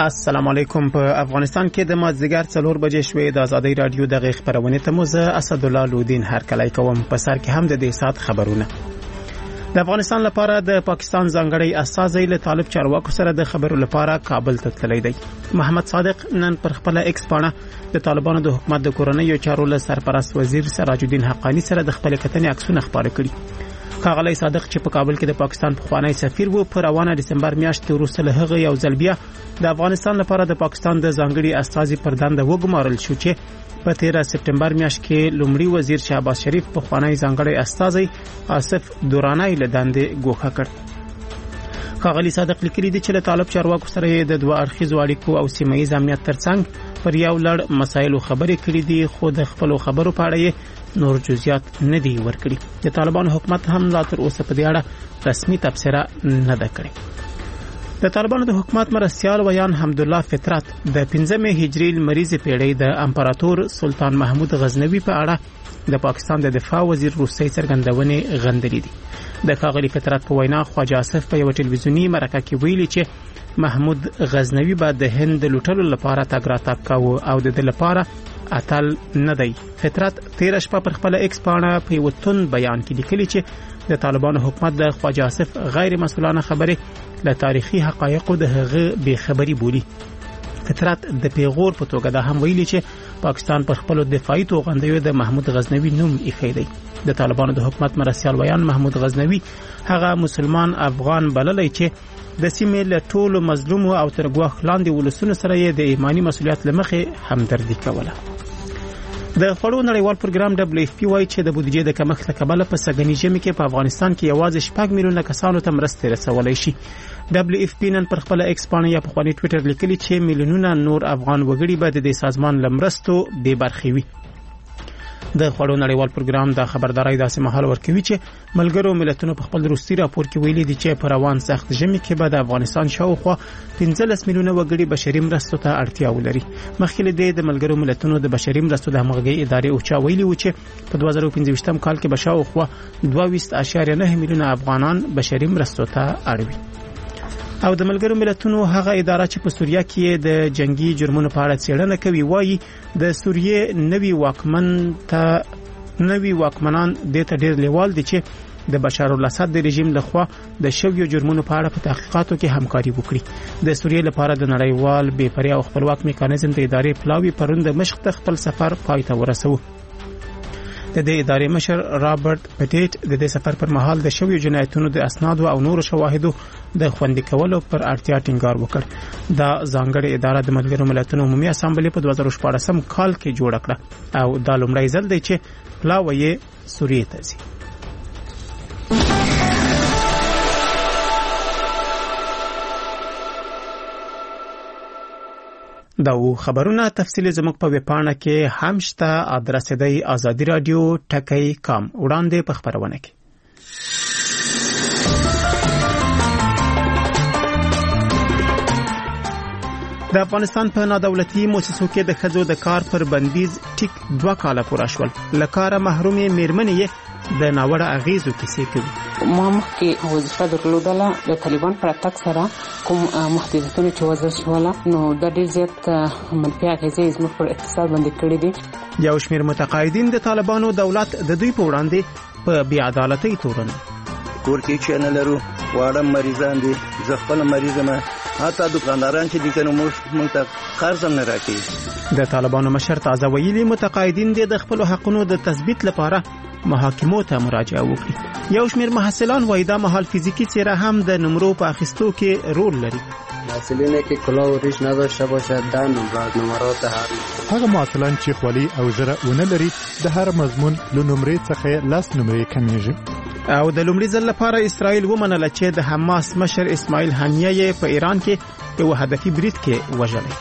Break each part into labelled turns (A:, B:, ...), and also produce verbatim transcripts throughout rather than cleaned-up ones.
A: السلام علیکم. په افغانستان کې د مازدیګر څلور بجې شوې د ازادي رادیو دغه خبرونه ته مو زه اسدالله لودین هرکلی کوم. په سر کې هم د دې سات خبرونه. د افغانستان لپاره د پاکستان ځانګړی استازی له طالب چارواکو سره د خبرو لپاره کابل ته تللی دی. محمد صادق نن پر خپل ایکس پاڼه د طالبانو د حکومت د کورنۍ چارو له سرپرست وزیر سراج الدین حقانی سره د خپل کتنې عکسونه خپاره کړي. ښاغلی صادق چې په کابل کې د پاکستان پخوانی سفیر وو، په روانه دسمبر میاشت وروسته له هغه یو ځل بیا د افغانستان لپاره د پاکستان د ځانګړي استازي پر دنده وګمارل شو چې په تیره سپټمبر میاشت کې لومړي وزیر شهباز شریف پخوانی ځانګړي استازي آصف دورانی له دندې ګوښه کړ. ښاغلی صادق لیکلي دي چې له طالب چارواکو سره د دوه اړخیزو اړیکو او سیمه ییز امنیت ترڅنګ پر یو لړ مسایلو خبرې کړې دي، خو د خپلو خبرو په اړه نور جزئیات نه دی ورکړي. د طالبانو حکومت هم لا تر اوسه په دې اړه رسمي تبصره نه ده کړې. د طالبانو د حکومت مرستیال ویان حمدالله فطرت د پنځمې هجري لمریزې پیړۍ د امپراتور سلطان محمود غزنوي په اړه د پاکستان د دفاع وزیر روسي څرګندونې غندلې دي. د ښاغلي فطرت په وینا خواجه آصف په یو ټلویزیوني مرکه کې ویلي چې محمود غزنوي به د هند د لوټلو لپاره تګ راتګ کاوه او د دې لپاره اتل نه دی. فطرت تیر شپه پر خپل ایکس پاڼه په یو تون بیان کې لیکلي چې د طالبانو حکومت د خواجه آصف غیر مسؤلانه خبرې له تاریخي حقایقو د هغه بې خبري بولي. فطرت د پیغور په توګه دا هم ویلي چې پاکستان پر خپل دفاعي توغندیو د محمود غزنوي نوم ایښی دی. د طالبانو د حکومت مرستیال ویان محمود غزنوي هغه مسلمان افغان بللی چې د سیمې له ټولو مظلوم او تر ګواښ لاندې ولسونو سره د ایمانی مسؤلیت لمخې همدردي کوله. د خړو نړیوال پروګرام دبليو اف پی وايي چې د بودیجې د کمښت له کبله په سږني ژمي کې په افغانستان کې یوازې شپږ میلیونه کسانو ته مرستې رسولای شي. دبليو اف پی نن پر خپل ایکس پاڼه یا په خپل ټوئیټر لیکلي چې میلیونونه نور افغان وګړي به د دې سازمان لمرستو بې برخې وي. د خړو نړیوال پروګرام د خبرداري داسې مهال ورکوي چې ملګرو ملتونو په خپل روسي راپور کې ویلي دي چې په روان سخت ژمي کې به د افغانستان شاوخوا پنځلس میلیونه وګړي بشري مرستو ته اړتیا ولري. مخکې له د ملګرو ملتونو د بشري مرستو د همغږي ادارې اوچا ویلي و چې په دوه زره پنځه کال کې به شاوخوا دوه ویشت اعشاریه نه میلیونه افغانان بشري مرستو ته اړوي. او د ملګرو ملتونو هغه اداره چې په سوریه کې د جنگي جرمونو په اړه څېړنه کوي وایي د سوریه نوي واکمن ته نوي واکمنان د ته ډېر لیوال دي چې د بشار الاسد د رژیم لخوا د شویو جرمونو په اړه په تحقیقاتو کې همکاري وکړي. د سوریه لپاره د نړیوال بې پریا او خپلواک میکانیزم د ادارې پلاوی پرون د مشق ته خپل سفر پای ته ورسوه. د دې ادارې مشر رابرټ پټیټ د دې سفر پر مهال د شویو جنایتونو د اسنادو او نورو شواهدو د خوندي کولو پر اړتیا ټینګار وکړ. دا ځانګړې اداره د ملګرو ملتونو عمومي اسامبلې په دوه زره شپاړس کال کې جوړه کړه او دا لومړی ځل دی چې پلاوی یې سوریه ته ځي. دا و خبرونه تفصیل زموږ په ویبپاڼه کې هم شته. ادرس دی آزادی رادیو ټکی کام. وړاندې په خبرونه کې د افغانستان په نادولتي مؤسسو کې د ښځو د کار پر بندیز ټیک دوه کاله پوره شول. له کاره محرومې میرمنې یې د ناوړه اغیزو کیسې کوي.
B: ما مخکې وظیفه درلودله د طالبان پر اتاک سره کوم محدودیتونه چې وضع شوله نو د ډېر زیات منفي اغیزې زموږ پر اقتصاد باندې کړي دي.
A: یو شمېر متقاعدین د طالبانو دولت د دوی په وړاندې په بې عدالتۍ تورنوي.
C: کور کې چې نه لرو واړه مریضان دي، زه خپل مریض یم، حتی دکانداران چې دي کنه موږ ته قرض نه راکړي.
A: د طالبانو مشر تازه ویلي متقاعدین دي د خپل حقونو د تثبیت لپاره محاکمو ته مراجعه وکړي. یو شمېر محصلان وایي دا مهال فیزیکی څیره هم د نمرو په اخیستو کې رول لري.
D: محصلینه که کلاه و ریش نداشته باشد در نمرات نمرات هر
E: هغه محصلان چې خولي او زره ونه لري د هر مضمون له نمرې څخه لاس نمرې کمیږي.
A: او د لومړي ځل لپاره اسرائیل ومنله چې د حماس مشر اسماعیل هنیه په ایران کې په هدفي برید کې وژلی.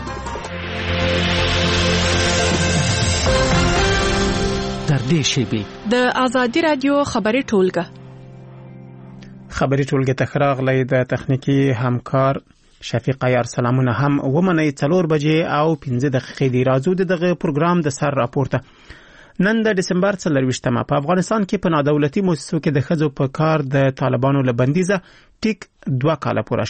F: در دې شیبې
G: د آزادی رادیو خبري ټولګه
A: خبري ټولګه تخراغلی د تخنیکی همکار شفیق عیار سلامونه هم ومنئ. څلور بجې او پنځه دقیقې دی. راځو دغه پروګرام د سر راپورته. نن د دسمبر څلرویشتمه په افغانستان کې په نادولتي مؤسسو کې د ښځو په کار د طالبانو له بندیزه ټیک دوه کاله پوره شول.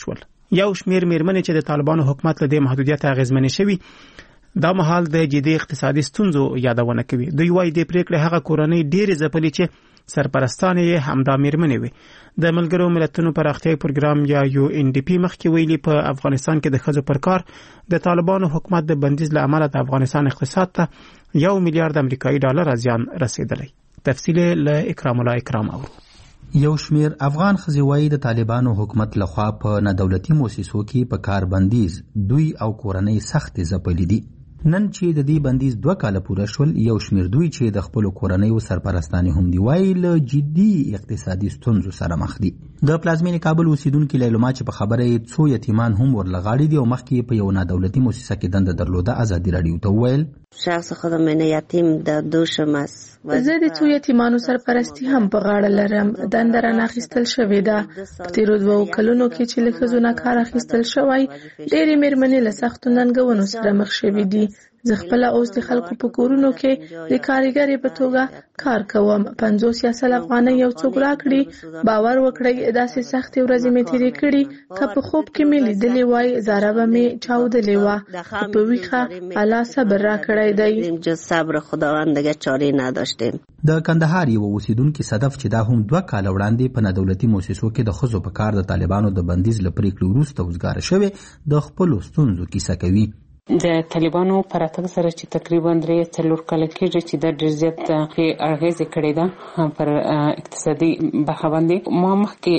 A: یو شمیر میرمنې چې د طالبانو حکومت له دې محدودیت اغیزمنې شوي دا مهال د جدي اقتصادي ستونزو یادونه کوي. دوی وايي د پریکړې هغه کورنۍ ډېرې ځپلې چې سرپرستان یې همدا میرمنې وي. د ملګرو ملتونو پراختیايي پروګرام یا یو ان ډي پی مخکې ویلي په افغانستان کې د ښځو پر کار د طالبانو حکومت د بندیز له امله د افغانستان اقتصاد ته یو میلیارډ امریکایي ډالر زیان رسیدلی. تفصیل له اکرام الله اکرام اورو.
H: یو شمیر افغان ښځې وایي د طالبانو حکومت لخوا په نادولتي مؤسسو کې په کار بندیز دوی او کورنۍ سختې ځپلې دي. نن چې د دې بندیز دوه کاله پوره شول، یو شمیر دوی چې د خپلو کورنیو سرپرستانې هم دي وایي له جدي اقتصادي ستونزو سره مخ دي. د پلازمینې کابل اوسیدونکي لیلما چې په خبره یې څو یتیمان هم ورلغاړي دي او مخکې په یو نادولتي مؤسسه کې دنده درلوده، ازادي راډیو ته وویل
I: شخص خودم من یتیم د دوشم است.
J: زه د څو یتیمانو سرپرستی هم په غاړه لرم. دنده رانه اخیستل شوې ده. په تیرو دوو کلونو کې چې له ښځو نه کار اخیستل شوی، ډېرې میرمنې له سختو ننګونو سره مخ شوې دي. زه خپله اوس د خلکو په کورونو کې د کارګرې په توګه کار کوم. پنځوس یا سل افغانۍ یو څوک راکړي، باور وکړئ داسې سختې ورځې مې تېرې کړي که په خوب کې مې لیدلې وای زاره به مې چاودلې وه. خو په ویښه الله صبر راکړی دی.
I: جز صبر خداوند دیگه چارې نداشتیم.
H: د کندهار یو اوسیدونکي صدف چې دا هم دوه کاله وړاندې په نادولتي مؤسسو کې د ښځو په کار د طالبانو د بندیز له پریکړې وروسته وزګاره شوې، د خپلو ستونزو کیسه کوي.
B: د طالبانو پر راتګ سره چې تقریبا درې څلور کاله کېږي چې د ډېر زیات اغېزې کړې ده پر اقتصادي برخه باندې. ما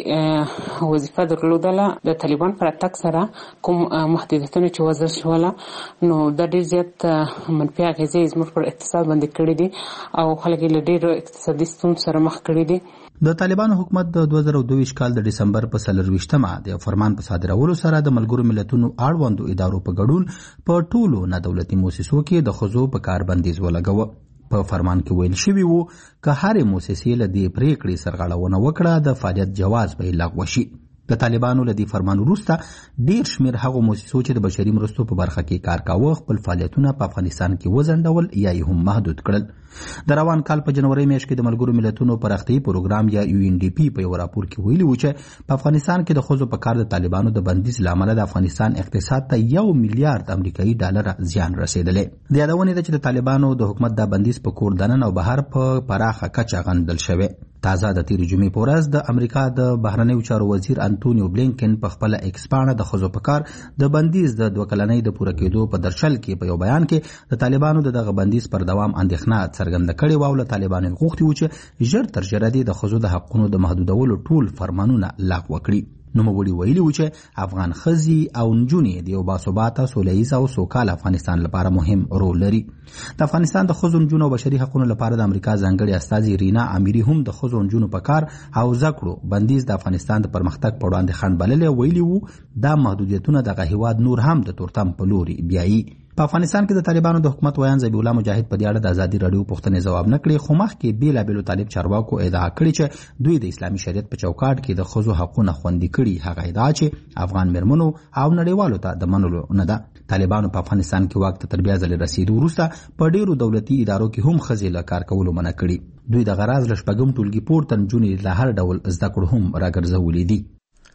B: مخکې وظیفه درلودله، د طالبان پر راتګ سره کوم محدودیتونه چې وضع شوله نو د ډېر زیات منفي اغېزې زموږ پر اقتصاد باندې کړې دي او خلک له ډېرو اقتصادي ستونزو سره مخ کړي دي.
H: د طالبانو حکومت د دوه زره دوه ویشت کال د ډسمبر په څلرویشتمه د فرمان په صادرولو سره د ملګرو ملتونو اړوندو ادارو په ګډون په ټولو نادولتي مؤسسو کې د ښځو په کار بندیز ولګوه. په فرمان کې ویل شوي وو که هرې مؤسسې له دې پریکړې سرغړونه وکړه د فعالیت جواز به یې لغوه شي. د طالبانو له دې فرمان وروسته ډېر شمېر هغو مؤسسو چې د بشري مرستو په برخه کې کار کاوه خپل فعالیتونه په افغانستان کې وځنډول یا یې هم محدود کړل. د روان کال په جنوري میاشت کې د ملګرو ملتونو پراختیايي پروګرام یا یو ان ډي پی په یو راپور کې ویلي و چې په افغانستان کې د ښځو په کار د طالبانو د بندیز له امله د افغانستان اقتصاد ته یو میلیارډ امریکایي ډالر زیان رسېدلی. د یادونې ده چې د طالبانو د حکومت دا بندیز په کور دننه او بهر په پراخه کچه غندل شوی. تازه د تیرې جمعې په ورځ د امریکا د بهرنیو چارو وزیر انټونیو بلینکن په خپله ایکس پاڼه د ښځو په کار د بندیز د دوه کلنۍ د پوره کېدو په درشل کې په یو بیان کې د طالبانو د دغه بندیز پر دوام اندېښنه څرګنده کړې وه او له طالبانو یې غوښتي وو چې ژر تر ژره دې د ښځو د حقونو د محدودولو ټول فرمانونه لغوه کړي. نوموړي ویلي وو چې افغان ښځې او نجونې د یو باثباته سوله ییز او سوکاله افغانستان لپاره مهم رول لري. د افغانستان د ښځو نجونو او بشري حقونو لپاره د امریکا ځانګړې استازي رینا امیري هم د ښځو نجونو په کار او زده کړو بندیز د افغانستان د پرمختګ په وړاندې خنډ بللی. ویلي وو دا محدودیتونه دغه هیواد نور هم د تورتم په لوري بیایي. په افغانستان کې د طالبانو د حکومت ویان ذبیح الله مجاهد په دې اړه د ازادي راډیو پوښتنې ځواب نه کړې، خو مخکې بېلابېلو طالب چارواکو ادعا کړې چې دوی د اسلامي شریعت په چوکاټ کې د ښځو حقونه خوندي کړي. هغه ادعا چې افغان میرمنو او نړیوالو ته د منلو نه ده. طالبانو په افغانستان کې واک ته تر بیا ځلې رسېدو وروسته په ډېرو دولتي ادارو کې هم ښځې له کار کولو منع کړي. دوی د غراض له شپږم ټولګي پورته نجونې له هر ډول زده کړو هم راګرځولې دي.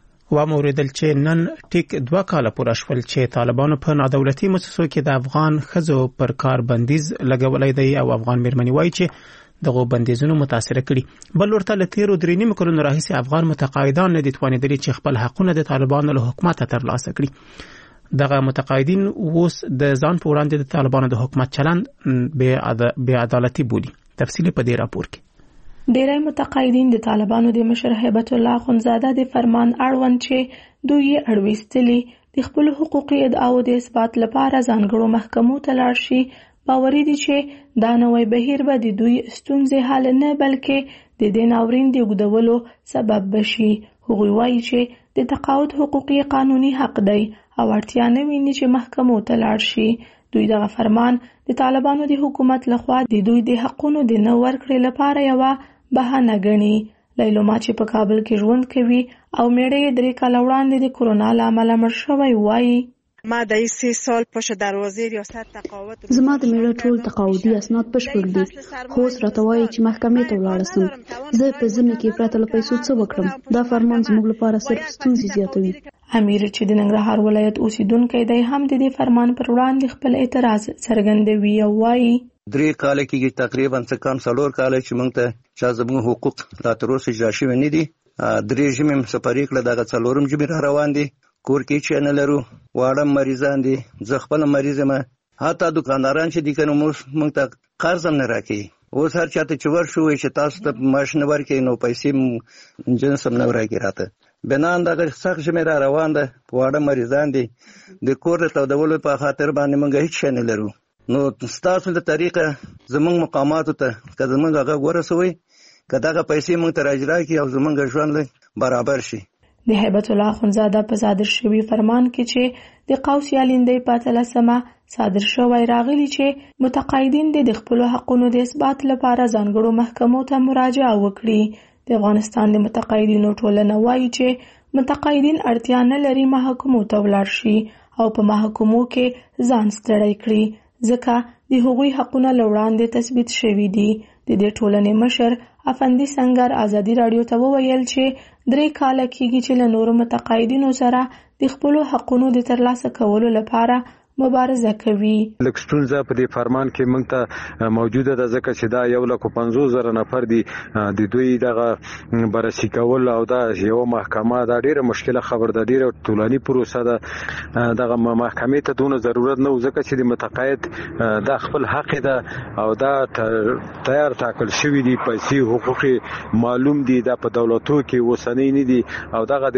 A: و موریدل چې نن ټیک دوه کاله پوره شول چې طالبانو په نادولتي مؤسسو کې د افغان ښځو پر کار بندیز لګولی دی او افغان میرمنې وایي چې دغو بندیزونو متاثره کړي. بل ورته له تیرو درې نیمو کلونو راهیسې افغان متقاعدان نه دي توانېدلي چې خپل حقونه د طالبانو له حکومته ترلاسه کړي. دغه متقاعدین اوس د ځان په وړاندې د طالبانو د حکومت چلند بې عدالتي بولي. تفصیل په دې راپور کې.
J: ډیری متقاعدین د طالبانو د مشر هیبت الله اخندزاده د فرمان اړوند چې دوی یې اړویستلي د خپلو حقوقي ادعاو د اثبات لپاره ځانګړو محکمو ته لاړ شي. باوري دي چې دا نوی بهیر به د دوی ستونزې حل نه بلکې د دې ناورین د اوږدولو سبب بشي. هغوی وایي چې د تقاعد حقوقي قانوني حق دی او اړتیا نه ویني چې محکمو ته لاړ شي. دوی دغه فرمان د طالبانو د حکومت لخوا د دوی د حقونو د نه ورکړې لپاره یوه بهانه ګڼي. لیلما چې په کابل کې ژوند کوي او میړه درې کاله وړاندې د کرونا له امله مړ شوی وایي
K: ما د سه سال پشت دروازه ریاست تقاعد
L: زما د میړه ټول تقاعدي اسناد بشپړ دي، خو اوس راته وایي چې محکمې ته ولاړ شم. زه په ذمه کې پرته له پیسو څه وکړم؟ دا فرمان زموږ لپاره صرف ستونزې زیاتوي.
J: امیر چې د ننګرهار ولایت اوسیدونکی دی هم د دې فرمان پر وړاندې خپل اعتراض څرګندوي او وایي
C: درې کال کېږي تقریبا څه کم څلور کال چې موږ ته چا زموږ حقوق لا تر اوسه اجرا شوي نه دي. درې ژمې هم سپارې کړه، دغه څلورم ژمې را روان دي. کور کې چې نه لرو، واړه مریضان دي، زه خپله مریض یم. حتی دکانداران چې دي که نو موږ ته قرض هم نه راکوي. اوس هر چاته چې ورشو وایي چې تاسو ته معاش نه ورکوي نو پیسې جنس هم نه راکوي راته. بنان دغه سخت ژمې را روان ده، واړه مریضان دي. د کور د تودولو په خاطر باندې موږ هېڅ شی نه لرو. نو ستاسو د طریقه زموږ مقاماتو ته که زموږ هغه ورسوئ، که دغه پیسې موږ ته راجرا کړي او زموږ ژوند برابر شي.
J: د هیبت الله اخندزاده په صادر شوي فرمان کې چې د قوس یا لیندۍ په اتلسمه صادر شوی راغلی چې متقاعدین د خپلو حقونو د اثبات لپاره ځانګړو محکمو ته مراجعه وکړي. د افغانستان د متقاعدینو ټولنه وایي چې متقاعدین اړتیا نه لري محکمو ته ولاړ شي او په محکمو کې ځان ستړی کړي، ځکه د هغوی حقونه له وړاندې تثبیت شوي دي. د دې ټولنې مشر افندي سنگر ازادي راډیو ته وویل چې درې کاله کېږي چې له نورو متقاعدینو سره د خپلو حقونو د ترلاسه کولو لپاره مبارزه کوي.
M: لږ ستونزه په دې فرمان کې موږ ته موجوده ده، ځکه چې دا یو لک پنځوس زره نفر دي، د دوی دغه بررسي کول او دا یو محکمه دا ډیره مشکله خبر ده، ډیره طولاني پروسه ده. دغه محکمې ته دونه ضرورت نه و، ځکه چې د متقاعد دا خپل حق ده او دا تیار ټاکل شوي دي، پیسې حقوق معلوم دي، دا په دولتو کې اوسنۍ نه دي. او دغه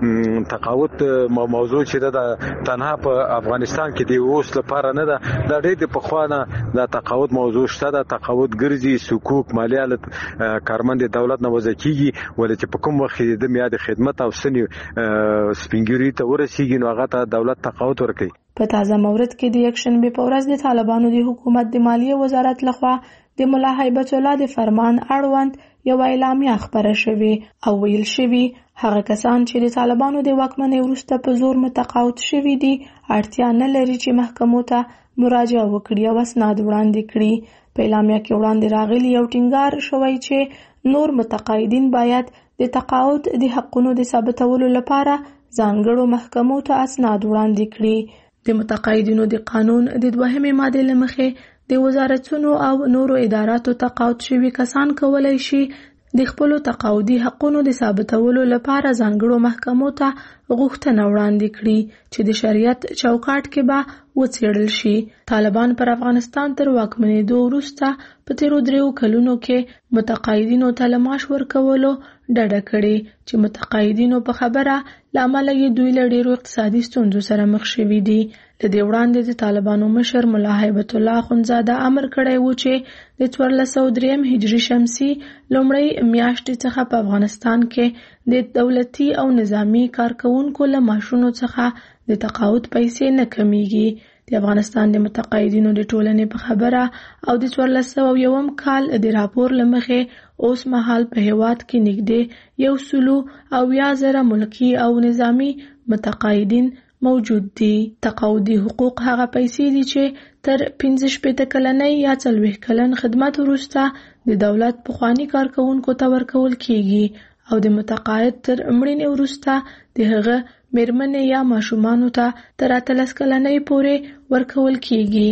M: د تقاعد موضوع چې ده تنها په افغانستان کې دی اوس لپاره نه ده، دا ډېر د پخوانه د تقاعد موضوع شته ده. تقاعد ګرځي صکوک مالیه کارمند دولت نه وضع کیږي، ولې چې په کوم وخت د میاد خدمت او سنې سپینګری ته ورسیږي نو هغه ته دولت تقاعد ورکوي.
J: په تازه مورد کې د یکشنبه په ورځ د طالبانو د حکومت د مالیې وزارت لخوا د ملا هیبت الله د فرمان اړوند یو اعلامیه خبره شوې او ویل شوي هغه کسان چې د طالبانو د واکمنۍ وروسته په زور متقاعد شوي دي اړتیا نه لري چې محکمو ته مراجعه وکړي او اسناد وړاندې کړي. په اعلامیه کې وړاندې راغلي یو ټینګار شوی چې نور متقاعدین باید د تقاعد د حقونو د ثابتولو لپاره ځانګړو محکمو ته اسناد وړاندې کړي. د متقاعدینو د قانون د دوهمې مادې له مخې د وزارتونو او نورو اداراتو تقاعد شوي کسان کولی شي د خپلو تقاعدي حقونو د ثابتولو لپاره ځانګړو محکمو ته غوښتنه وړاندې کړي چې د شریعت چوکاټ کې به وڅېړل شي. طالبان پر افغانستان تر واکمنېدو وروسته په تیرو دریو کلونو کې متقاعدینو ته له معاش ورکولو ډډه کړې چې متقاعدینو په خبره له امله یې دوی له ډېرو اقتصادي ستونزو سره مخ شوي دي. له دې وړاندې د طالبانو مشر ملا هیبت الله اخندزاده امر کړی و چې د څوارلس سوه دریم هجري شمسي لومړۍ میاشتې څخه په افغانستان کې د دولتي او نظامي کارکوونکو له معاشونو څخه د تقاعد پیسې نه کمیږي. د افغانستان د متقاعدینو د ټولنې په خبره او د څوارلس سوه یوم کال د راپور له مخې اوس مهال په هیواد کې نږدې یو سلو او یا زره ملکي او نظامي متقاعدین موجود دي. تقاعدي حقوق هغه پیسې دي چې تر پنځه شپېته کلنۍ یا څلوېښت کلن خدمت وروسته د دولت پخواني کارکوونکو ته ورکول کیږي او د متقاعد تر مړینې وروسته د هغه میرمنې یا ماشومانو ته تر اتلس کلنۍ پورې ورکول کیږي.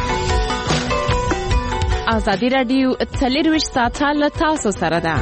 G: ازادي راډیو څلرویشت ساعته له تاسو سره ده.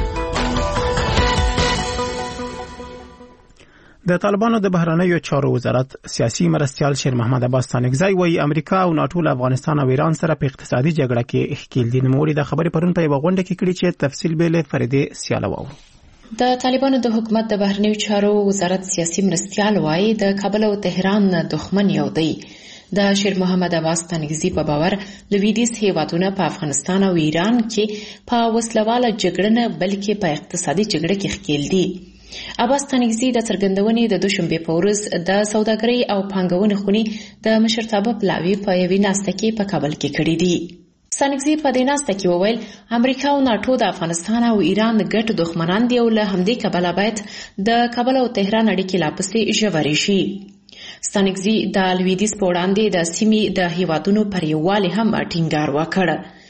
A: د طالبانو د بهرنیو چارو وزارت سیاسي مرستیال شیر محمد عباس ستانکزی وایي امریکا او ناتو له افغانستان او ایران سره په اقتصادي جګړه کې ښکیل دي. نوموړي د خبرې پرون په یوه غونډه کې کړي چې تفصیل به له فريدې سیاله واورو.
N: د طالبانو د حکومت د بهرنیو چارو وزارت سیاسي مرستیال وایي د کابل او تهران دښمن یو دی. د شیر محمد عباس ستانکزی په باور لویدیځ هیوادونه په افغانستان او ایران کې په وسلواله جګړه نه بلکې په اقتصادي جګړه کې ښکیل دي. عباس ستانکزی د څرګندونې د دوشنبه په ورځ د سوداګرۍ او پانګونې خونی د مشرتابه پلاوی په یوې ناسته کې په کابل کې کړې دي. ستانکزی په دې ناسته کې وویل امریکا او ناتو د افغانستان او ایران ګډ دښمنان دي او له همدې کبله باید د کابل او تهران اړیکې لا پسې ژورې شي. ستانکزی د لویدیځ په وړاندې د سیمې د هیوادونو پر یووالي هم ټینګار وکړ.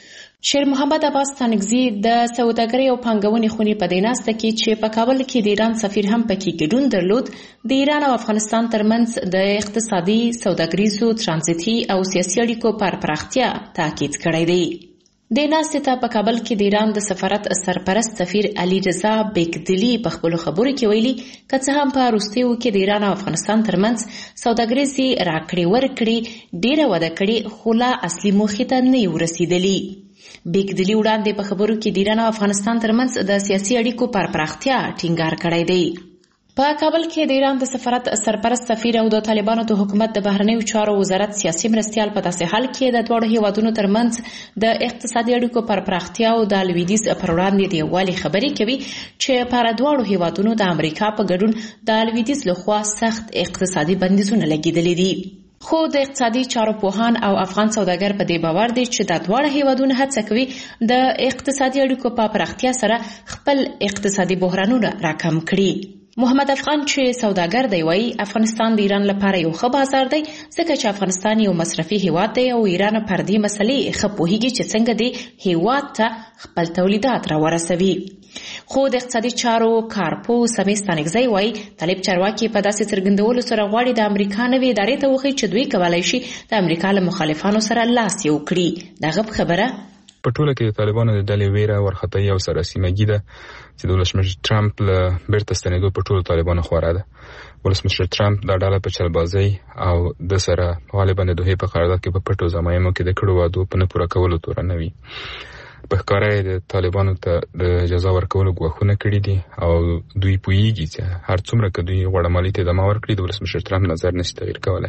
N: شیر محمد عباس ستانکزي د سوداګرۍ او پانګونې خونې په دې ناسته کې چې په کابل کې د ایران سفیر هم پکې ګډون درلود د ایران او افغانستان ترمنځ د اقتصادي، سوداګریزو، ترانزیتي او سیاسي اړیکو پر پراختیا تاکید کړی دی. د ناستې ته په کابل کې د ایران د سفارت سرپرست سفیر علي رضا بیکدلی په خپلو خبرو کې ویلي که څه هم په وروستیو کې د ایران او افغانستان ترمنځ سوداګریزې راکړې ورکړې ډېره وده کړې خو لا اصلي موخې ته نه یو رسېدلي. بیکدلی وړاندې په خبرو کې د ایران او افغانستان ترمنځ د سیاسي اړیکو پر پراختیا ټینګار کړی دی. په کابل کې د ایران د سفارت سرپرست سفیر او د طالبانو د حکومت د بهرنیو چارو وزارت سیاسي مرستیال په داسې حال کې د دواړو هیوادونو ترمنځ د اقتصادي اړیکو پر پراختیا او د لویدیځ پر وړاندې د یووالي خبرې کوي چې پر دواړو هیوادونو د امریکا په ګډون د لویدیځ لخوا سخت اقتصادي بندیزونه لګیدلي دي. خو د اقتصادي چارو پوهان او افغان سوداګر په دې باور دي چې د دواړو هیوادونو هڅه کوي د اقتصادي اړیکو په پراختیا سره خپل اقتصادي بحرانونه راکم کړي. محمد افغان چې سوداګر دی وایي افغانستان د ایران لپاره یو ښه بازار دی ځکه چې افغانستان یو مصرفي هیواد دی او ایران پر دې مسلې ښه پوهیږي چې څنګه د هیواد ته خپل تولیدات راورسوي. خو د اقتصادي چارو کارپوه سمیع ستانکزی وایي طالب چارواکي په داسې څرګندولو سره غواړي د امریکا نوې ادارې ته وښيي چې دوی کولی شي د امریکا له مخالفانو سره لاس یو کړي. دغه خبره
O: په ټوله کې د طالبانو د ډلې ویره وارخطایي او سراسیمګي ده چې د ولسمشر ټرمپ له بیرته ستنېدو په ټولو طالبانو خوره ده. ولسمشر ټرمپ دا ډله په چلبازۍ او د سره غالبا د دوحې په قرارداد کې په پټو ضمایمو کې د کړو وعدو په نه پوره کولو تورنه وي. په ښکاره یې د طالبانو ته د جزا ورکولو ګواښونه کړي دي او دوی پوهیږي چې هر څومره که دوی غوړه مالي ادامه ورکړي د ولسمشر ټرمپ نظر نشي تغییر کولی.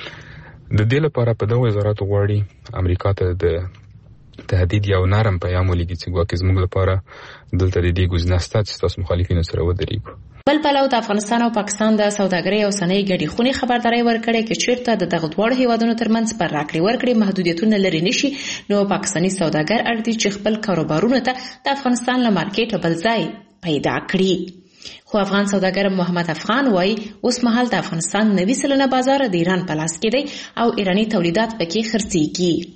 O: د دې لپاره په دغو وزاراتو غواړي امریکا ته د تهدید یو نرم پیغام ولېږي چې ګواکې زموږ لپاره دلته د دې ګزینه شته چې ستاسو مخالفینو سره ودرېږو.
N: بل پلو د افغانستان او پاکستان د سوداګرۍ او صنایع ګډې خونې خبرداری ورکړې چې چیرته د دغه دواړو هیوادونو ترمنځ پر راکړې ورکړې محدودیتونه لرې نشي نو پاکستاني سوداګر اړ دي چې خپل کاروبارونه ته د افغانستان له مارکیټ بل ځای پیدا کړي. خو افغان سوداګر محمد افغان وایي اوس مهال د افغانستان نوي سلنه بازار د ایران په لاس کې دی او ایراني تولیدات پکې خرڅېږي.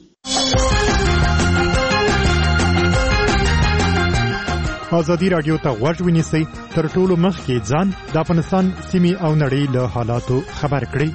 E: ازادي راډیو ته غوږ ونیسئ تر ټولو مخکې ځان د افغانستان سیمې او نړۍ له حالاتو خبر کړئ.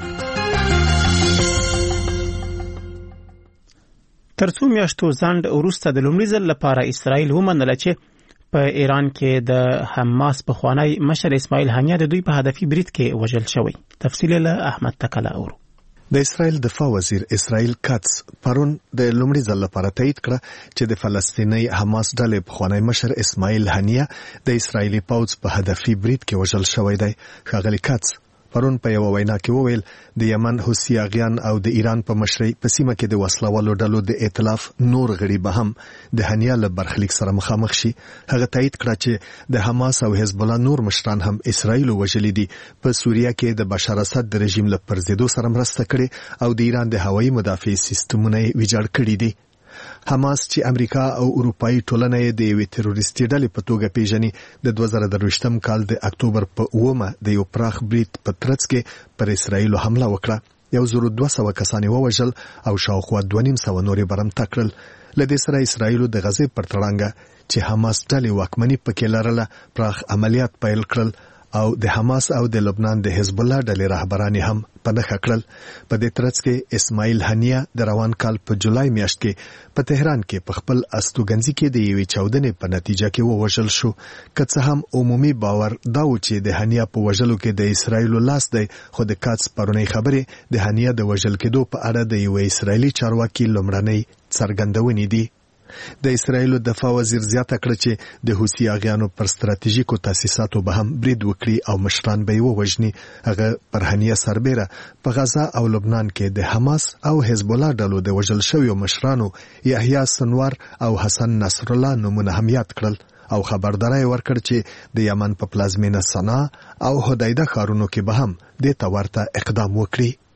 A: تر څو میاشتو ځنډ وروسته د لومړي ځل لپاره اسرائیل ومنله چې په ایران کې د حماس پخوانی مشر اسماعیل هنیه د دوی په هدفي برید کې وژل شوی. تفصیل له احمد تکله اورو.
P: د اسرائیل دفاع وزیر اسرائیل کاتس پرون د لومړي ځل لپاره تایید کړه چې د فلسطیني حماس ډلې پخوانی مشر اسماعیل هنیه د اسرائیلي پوځ په هدفي برید کې وژل شوی دی. ښاغلی کاتس پرون په یو وینا کې وویل د یمن حوثي اغیان او د ایران په مشرۍ په سیمه کې د وسلوالو ډلو د ائتلاف نور غړي به هم د هنیه له برخلیک سره مخامخ شي. هغه تایید کړه چې د حماس او حزب الله نور مشران هم اسرائیل وژلي دي. په سوریه کې د بشار اسد د رژیم له پرځېدو سره مرسته کړې او د ایران د هوایي مدافع سیستمونه ویجاړ کړي دي. حماس چې امریکا او اروپایي ټولنه یې د یوې تروریستي ډلې په توګه پیژني د دوه زره درویشتم کال د اکتوبر په اوومه د یو پراخ برید په ترڅ کې پر اسرائیل حمله وکړه. یو زر دوه سوه کسان یې ووژل او شاوخوا دوه نیم سوه نور یې برمته کړل. له دې سره اسرائیل د غزې پر تړانګه چې حماس ډلې واکمني پکې لرله پراخ عملیات پیل کړل او د حماس او د لبنان د حزب الله ډلې رهبران هم په نښه کړل. په دې ترڅ کې اسماعیل هنیه د روان کال په جولای میاشت کې په تهران کې په خپل استوګنځي کې د یوې چاودنې په نتیجه کې ووژل شو. که څه هم عمومي باور دا و چې د هنیه په وژلو کې د اسرائیل لاس دی خو د کاتس پرونی خبرې د هنیه د وژل کېدو په اړه د یوې اسرائیلي چارواکي لومړنۍ څرګندونې دي. د اسرائیل دفاع وزیر زیاته کړه چې د حوثي اغیانو پر ستراتیژیکو تاسیساتو به هم برید وکړي او مشران به یې ووژني. هغه پر هنیه سربیره په غزه او لبنان کې د حماس او حزب الله ډلو د وژل شویو مشرانو یحیی سنوار او حسن نصر الله نومونه هم یاد کړل او خبرداری ورکړ چې د یمن په پلازمینه صنعا او حدیده ښارونو کې به هم دې ته ورته اقدام وکړي.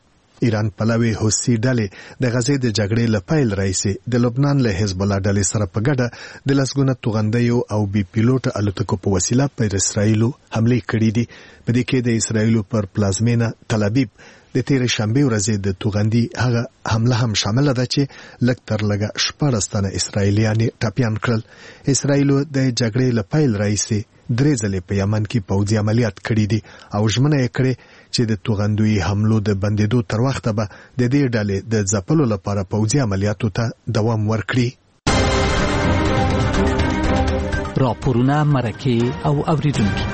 P: ایران پلوي حوثي ډلې د غزې د جګړې له پیل راهیسې د لبنان له حزب الله ډلې سره په ګډه د لسګونه توغندیو او بي پیلوټ الوتکو په وسیله پر اسرائیل حمله کړې دي. په دې کې د اسرائیل پر پلازمینه تل ابیب د تیر شنبه ورځې د توغندي هغه حمله هم شامل ده چې لږ تر لږه شپږ تنه اسرائیلیان ټاپیان کړل. اسرائیل د جګړې له پیل راهیسې درې ځلې په یمن کې پوځي عملیات کړي دي او ژمنه یې کړې چې د توغندوی حملو د بندیدو تر وخته به د دې ډلې د ځپلو لپاره پوځي عملیاتو ته دوام ورکړي.
F: راپورونه مرکه او اوریدونکو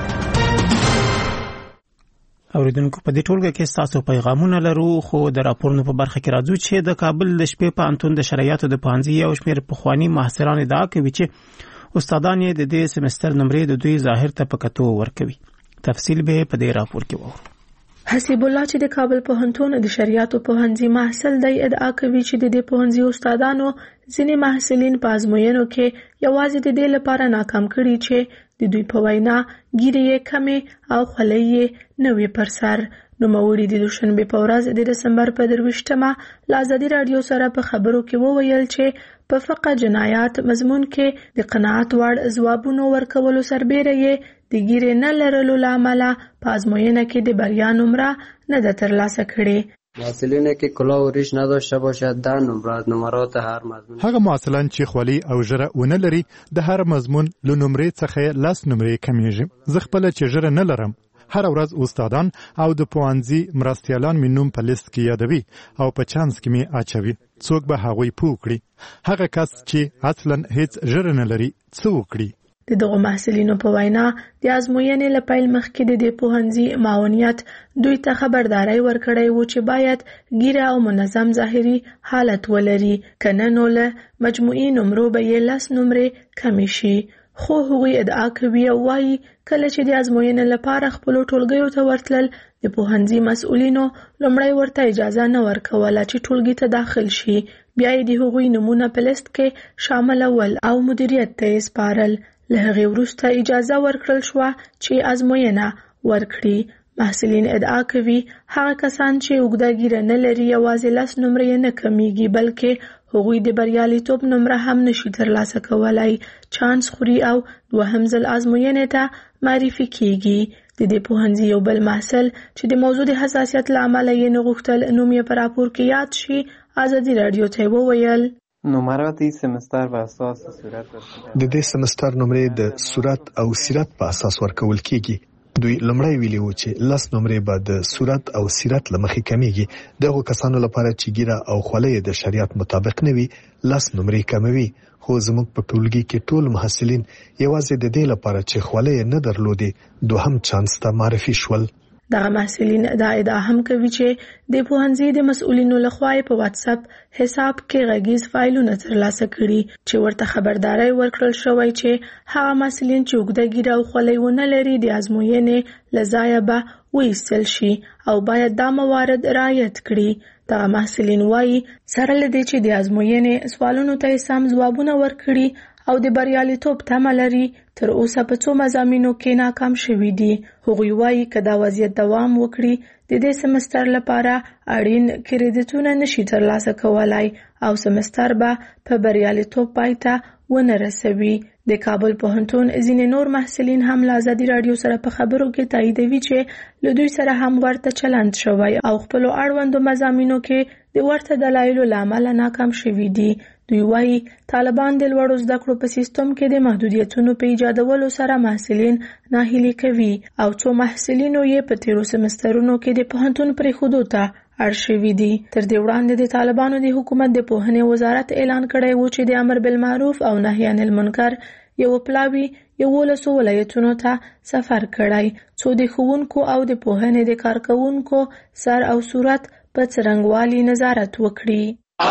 A: اوریدونکو په دې ټولګه کې تاسو پیغامونه لرو، خو د راپورونو په برخه کې راځو چې د کابل د شپې په انتون د شرایطو د پانځي او شمیر پخوانی محصلان ادعا کوي چې استادان یې د دې سمستر نمرې د دوی ظاهر ته په کتو ورکوي. تفصیل به په دې راپور کې وورو.
J: حسیب الله چې د کابل پوهنتون د شریعتو پوهنځي محصل دی ادعا کوي چې د دې پوهنځي استادانو ځینې محصلین په ازموینو کې یوازې د دې لپاره ناکام کړي چې د دوی په وینا ګیرې یې کمې او خولۍ یې نه وي پر سر. نوموړي د دوشنبې په ورځ د دسمبر په درویشتمه له ازادي راډیو سره په خبرو کې وویل چې په فقه جنایات مضمون کې د قناعت وړ ځوابونو ورکولو سربیره یې د ګیرې نه لرلو له امله په ازموینه کې د بریا نمره نه ده ترلاسه کړې.
D: محصلینه که کلاه و ریش نداشته باشد در نمرات نمرات هر مضمون
E: هغه محصلان چې خولي او ژره ونه لري د هر مضمون له نمرې څخه لس نمرې کمیږي. زه خپل چې ژره نه لرم هر ورځ استادان او د پوهنځي مرستیالان مې نوم په لیست کې یادوي او په چانس کې مې اچوي. څوک به هغوی پوه کړي؟ هغه کس چې اصلا هیڅ ژره نه لري څه وکړي؟
J: د دغو محصلینو په وینا د ازموینې له پیل مخکې د دې پوهنځي معاونیت دوی ته خبرداري ورکړی و چې باید ګیره او منظم ظاهري حالت ولري، کنه نو له مجموعي نمرو به یې لس نمرې کمې شي. خو هغوی ادعا کوي او وایي کله چې د ازموینې لپاره خپلو ټولګیو ته ورتلل د پوهنځي مسؤلینو لومړی ورته اجازه نه ورکوله چې ټولګي ته داخل شي، بیا یې د هغوی نومونه په لیست کې شاملول او مدیریت ته یې سپارل. له هغې وروسته اجازه ورکړل شوه چې ازموینه ورکړي. محصلین ادعا کوي هغه کسان چې اوږده ګیره نه لري یوازې لس نمرې نه کمیږي بلکې هغوی د بریالیتوب نمره هم نشي ترلاسه کولای، چانس خوري او دوهم ځل ازموینې ته معرفي کیږي. د دې پوهنځي یو بل محصل چې د موضوع د حساسیت له امله یې نه غوښتل نوم یې په راپور کې یاد شي ازادي راډیو ته وویل
Q: نمرات این سمستر به اساس صورت
P: د دې سمستر نمرې د صورت او سیرت په اساس ورکول کیږي. دوی لمړی ویلي و چې لس نمرې به د صورت او سیرت لمخې کمیږي. دغه کسانو لپاره چې ګیره او خولۍ د شریعت مطابق نه وي لس نمرې کموي. خو زموږ په ټولګي کې ټول محصلین یوازې د دې لپاره چې خولۍ نه درلودي دوهم چانس ته معرفي شول.
J: دغه محصلین دا ادعا هم کوي چې د پوهنځي د مسؤلینو لخوا په واتس اپ حساب کې غږیز فایلونه ترلاسه کړي چې ورته خبرداري ورکړل شوی چې هغه محصلین چې اوږده ګیره او خولۍ ونه لري د ازموینې له ځایه به وایستل شي او باید دا موارد رعایت کړي. دغه محصلین وایي سره له دې چې د ازموینې سوالونو ته سم ځوابونه ورکړي او د بریالیتوب تمه لري تر اوسه په څو مضامینو کې ناکام شوي دي. هغوی وایي که دا وضعیت دوام وکړي د دې سمستر لپاره اړین کریډیټونه نشي ترلاسه کولای او سمستر به په بریالیتوب پای ته ونه رسوي. د کابل پوهنتون ځینې نور محصلین هم له ازادي راډیو سره په خبرو کې تاییدوي چې له دوی سره هم ورته چلند شوی او خپلو اړوندو مضامینو کې د ورته دلایلو له امله ناکام شوي دي. دوی وایي طالبان د لوړو زده کړو په سیستم کې د محدودیتونو په ایجادولو سره محصلین ناهیلي کوي او څو محصلینو یې په تیرو سمسترونو کې د پوهنتون پرېښودو ته اړ شوي دي. تر دې وړاندې د طالبانو د حکومت د پوهنې وزارت اعلان کړی و چې د امر بالمعروف او نهي عن المنکر یو پلاوی یولسو ولایتونو ته سفر کړی څو د ښوونکو او د پوهنې د کارکوونکو سر او صورت په څرنګوالي نظارت وکړي.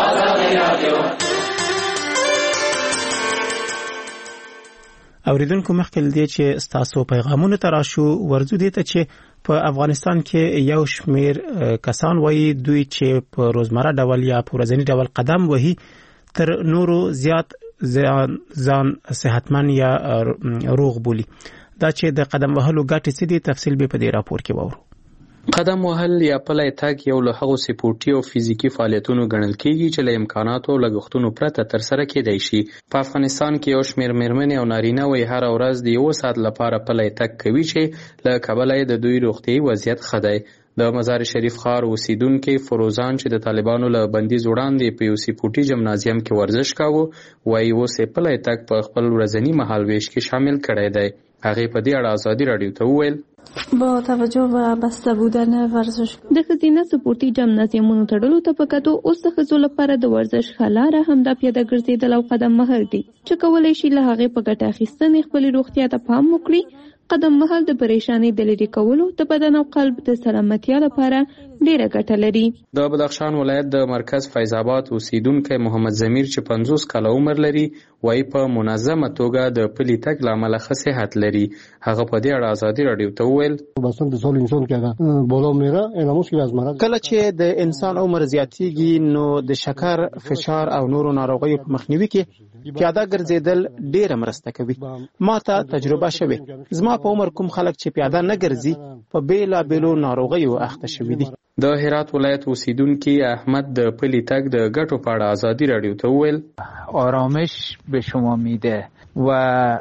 A: اوریدونکو مخکې دې چې تاسو پیغامونه تراشو ورزو دي ته چې په افغانستان کې یو شمیر کسان وایي دوی چې په روزمره ډول یا په ورځني ډول قدم وهي تر نورو زیات ځان صحتمن یا روغ بولي. دا چې د قدم وهلو ګټې څه دي تفصیل به په دې راپور کې وورو.
R: قدم وهل یا پلی تګ یو له هغو سپورټي او فزیکي فعالیتونو ګڼل کیږي چې له امکاناتو او لګښتونو پرته ترسره کیدای شي. په افغانستان کې یو شمېر مېرمنې او نارینه وایي هره ورځ د یو ساعت لپاره پلی تګ کوي چې له کبله یې د دوی روغتیایي وضعیت ښه دی. د مزار شریف ښار اوسیدونکي فروزان چې د طالبانو له بندیز وړاندې په یو سپورټي جمنازیم کې ورزش کاوه وایي اوس یې پلی تګ په خپل ورځني مهالویش کې شامل کړی دی. هغې په دې اړه ازادي راډیو ته وویل
S: با توجه به بسته بودن ورزش
J: د ښځینه سپورټي جمنازیمونو تړلو ته په کتو اوس د ښځو لپاره د ورزش ښه لاره همدا پیاده ګرځېدل او قدم وهل دي چې کولی شي له هغې په ګټه اخیستنې خپلې روغتیا ته پام وکړي. قدم وهل د پریشانۍ د لرې کولو د بدن او قلب د سلامتیا لپاره ډیره ګټه لري.
R: د بدخشان ولایت د مرکز فیض آباد اوسیدونکی محمد ضمیر چې پنځوس کاله عمر لري وایي په منظمه توګه د پلي تګ له امله ښه صحت لري. هغه په دې اړه ازادي راډیو ته وویل
A: کله چې د انسان عمر زیاتیږي نو د شکر، فشار او نورو ناروغیو په مخنیوي کې پیاده ګرځېدل ډیره مرسته کوي. ما ته تجربه شوې. زما په عمر کوم خلک چې پیاده نه ګرځي په بیلابیلو ناروغیو اخته شوي دي.
R: د هرات ولایت اوسیدونکي احمد د پلي تګ د ګټو په اړه ازادي راډیو ته وویل
T: آرامش به شما میده و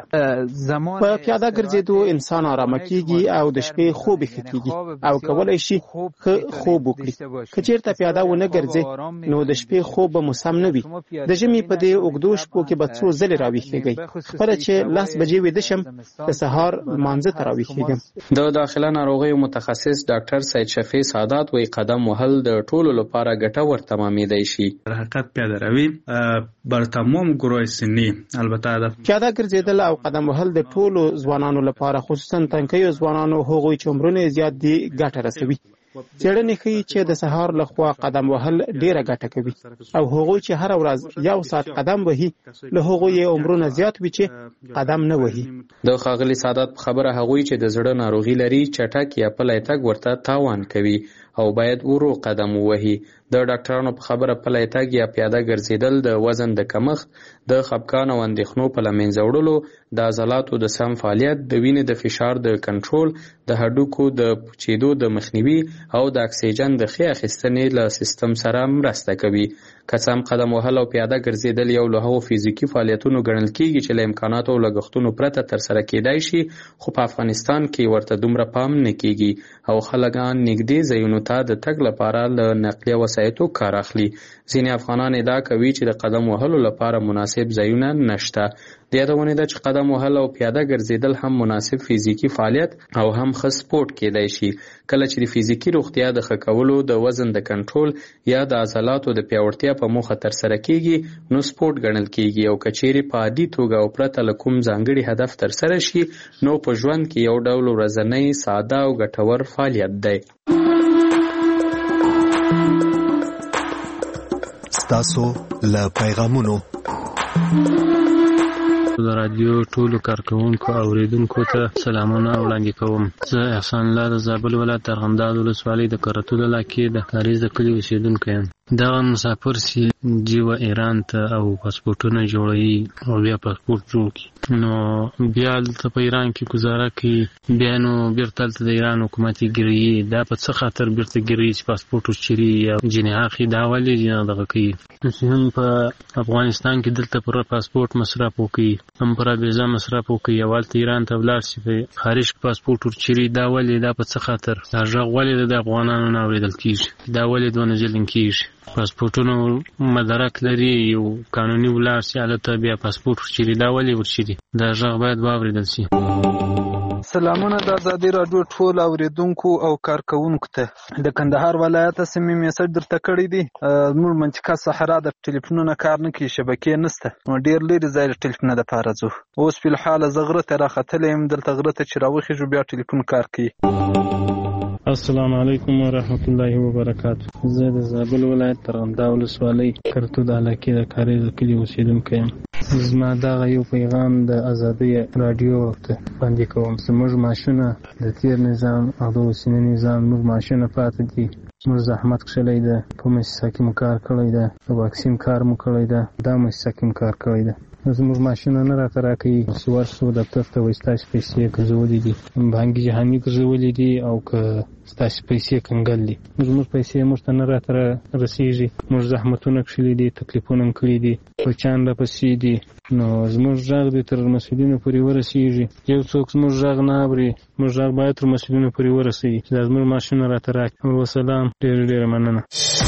T: زمان
A: په پیاده ګرځېدو انسان آرامه کیږي او د شپې خوب ښه کیږي او کولای شي ښه خوب وکړي. که چیرته پیاده ونه ګرځي نو د شپې خوب به مو سم نه وي. د ژمي په دې اوږدو شپو کې به څو ځلې راویښیږئ. خپله چې لس بجې ویده شم د سهار لمانځه ته راویښیږم.
R: د داخله ناروغیو متخصص ډاکټر سید شفیع سعادت وایي قدم وهل د ټولو لپاره ګټور تمامیدای شي.
U: حرکت پیاده روی بر تمام گروه سنی البته د
A: پیاده ګرځېدل او قدم وهل د ټولو ځوانانو لپاره خصوصا تنکیو ځوانانو هغوی چې عمرونه زیات دي ګټه رسوي. څېړنې ښیي چې د سهار لخوا قدم وهل ډیره ګټه کوي او هغوی چې هره ورځ یو ساعت قدم وهي له هغوی یې عمرونه زیات وي چې قدم نه وهي.
R: د ښاغلي سعادت په خبره هغوی چې د زړه ناروغي لري چټک یا پلی تګ ورته تاوان کوي او باید ورو قدم ووهي. د ډاکټرانو په خبره پلی تګ یا پیاده ګرځېدل د وزن د کمښت، د خپګان او اندېښنو په له منځه وړلو، د عضلاتو د سم فعالیت، د وینې د فشار د کنټرول، د هډوکو د پوچېدو د مخنیوي او د اکسیجن د ښې اخیستنې له سیستم سره مرسته کوي. که څه هم قدم وهل او پیاده ګرځېدل یو له هغو فزیکي فعالیتونو ګڼل کیږي چې له امکاناتو او لګښتونو پرته ترسره کیدای شي، خو په افغانستان کې ورته دومره پام نه کیږي او خلکان نږدې ځایونو ته د تګ لپاره له نقلیه وسایطو کار اخلي. ځینې افغانان ادعا کوي چې د قدم وهلو لپاره مناسب ځایونه نشته. د یادونې ده چې قدم وهل او پیاده ګرځېدل هم مناسب فزیکي فعالیت او هم ښه سپورټ کیدای شي. کله چې د فزیکي روغتیا د ښه کولو، د وزن د کنټرول یا د عضلاتو د پیاوړتیا په موخه ترسره کیږي نو سپورټ ګڼل کیږي او که چیرې په عادي توګه او پرته له کوم ځانګړي هدف ترسره شي نو په ژوند کې یو ډول ورځنی ساده او ګټور فعالیت دی.
P: ستاسو له پیغامونو
V: د رادیو ټولو کارکوونکو او اوریدونکو ته سلامونه وړاندې کوم. زه احسان الله د زابل ولایت ارغنداب ولسوالۍ د کرتو علاقې د کاریز د کلي اوسیدونکی یم. دغه مسافر سي جیوه ایران ته او پاسپورټونه جوړوي او بیا پاسپورټ جوړ کړي نو بیا دلته په ایران کې ګزاره کوي، بیا نو بیرته هلته د ایران حکومت یې ګیروي. دا په څه خاطر بیرته ګیروي چې پاسپورټ ورچېري یا جنې اخلي؟ دا ولې دغه کوي؟ چې هم په افغانستان کې دلته پر پاسپورټ مصرف وکړي، هم پر ویزا مصرف وکړي او هلته ایران ته ولاړ شي په خارج کې پاسپورټ ورچېري. دا ولې؟ دا په څه خاطر؟ دا غږ ولې د افغانانو نه اورېدل کېږي؟ دا ولې دونه ظلم کېږي؟ پاسپورټونو مدرک لري، یو قانوني ولاړ شي هلته بیا پاسپورټ ورچېري. دا ولې ورچېري؟ دا غږ باید واورېدل شي.
W: سلامونه د ازادي راډیو ټول اوریدونکو او کارکوونکو ته. د کندهار ولایت سیمې میسج درته کړی دی. زموږ منطقه صحرا د ټلیفونونو کار نه کوي، شبکې نشته، نو ډېر لرې ځای د ټلیفون دپاره ځو. اوس فی الحال زه غره ته راختلی یم، دلته غره ته چې راوخېږو بیا ټلیفون کار کوي.
V: السلام علیکم ورحمت الله وبرکاتو. زه د زابل ولایت ارغنداب ولسوالۍ کرتو د علاقې د کاریز د کلي اوسېدونکی یم. زما دغه یو پیغام د ازادۍ راډیو ته وړاندې کوم. زموږ معاشونه د تېر نظام او د اوسني نظام موږ معاشونه پاتې دي. موږ زحمت کښلی ده، په مؤسسه کې مو کار کړی ده، د واکسین کار مو کړی ده، دا مؤسسه کې مو کار کړی ده. زموږ ماشینه نه راته راکوي چې ورسو دفتر ته وایي ستاسې پیسې ګرځولې دي بانکي جهاني ګرځولې دي او که ستاسې پیسې کنګل دي زموږ پیسې موږ ته نه راته رسېږي موږ زحمتونه کښلي دي تکلیفونه م کړي دي بچیان راپسې دي نو زموږ غږ دې تر مسؤلینو پورې ورسېږي یو څوک زموږ غږ نه اوري زموږ غږ باید تر مسؤلینو پورې ورسوي چې دا زموږ ماشینه راته راکړي وسلام ډېره ډېره مننه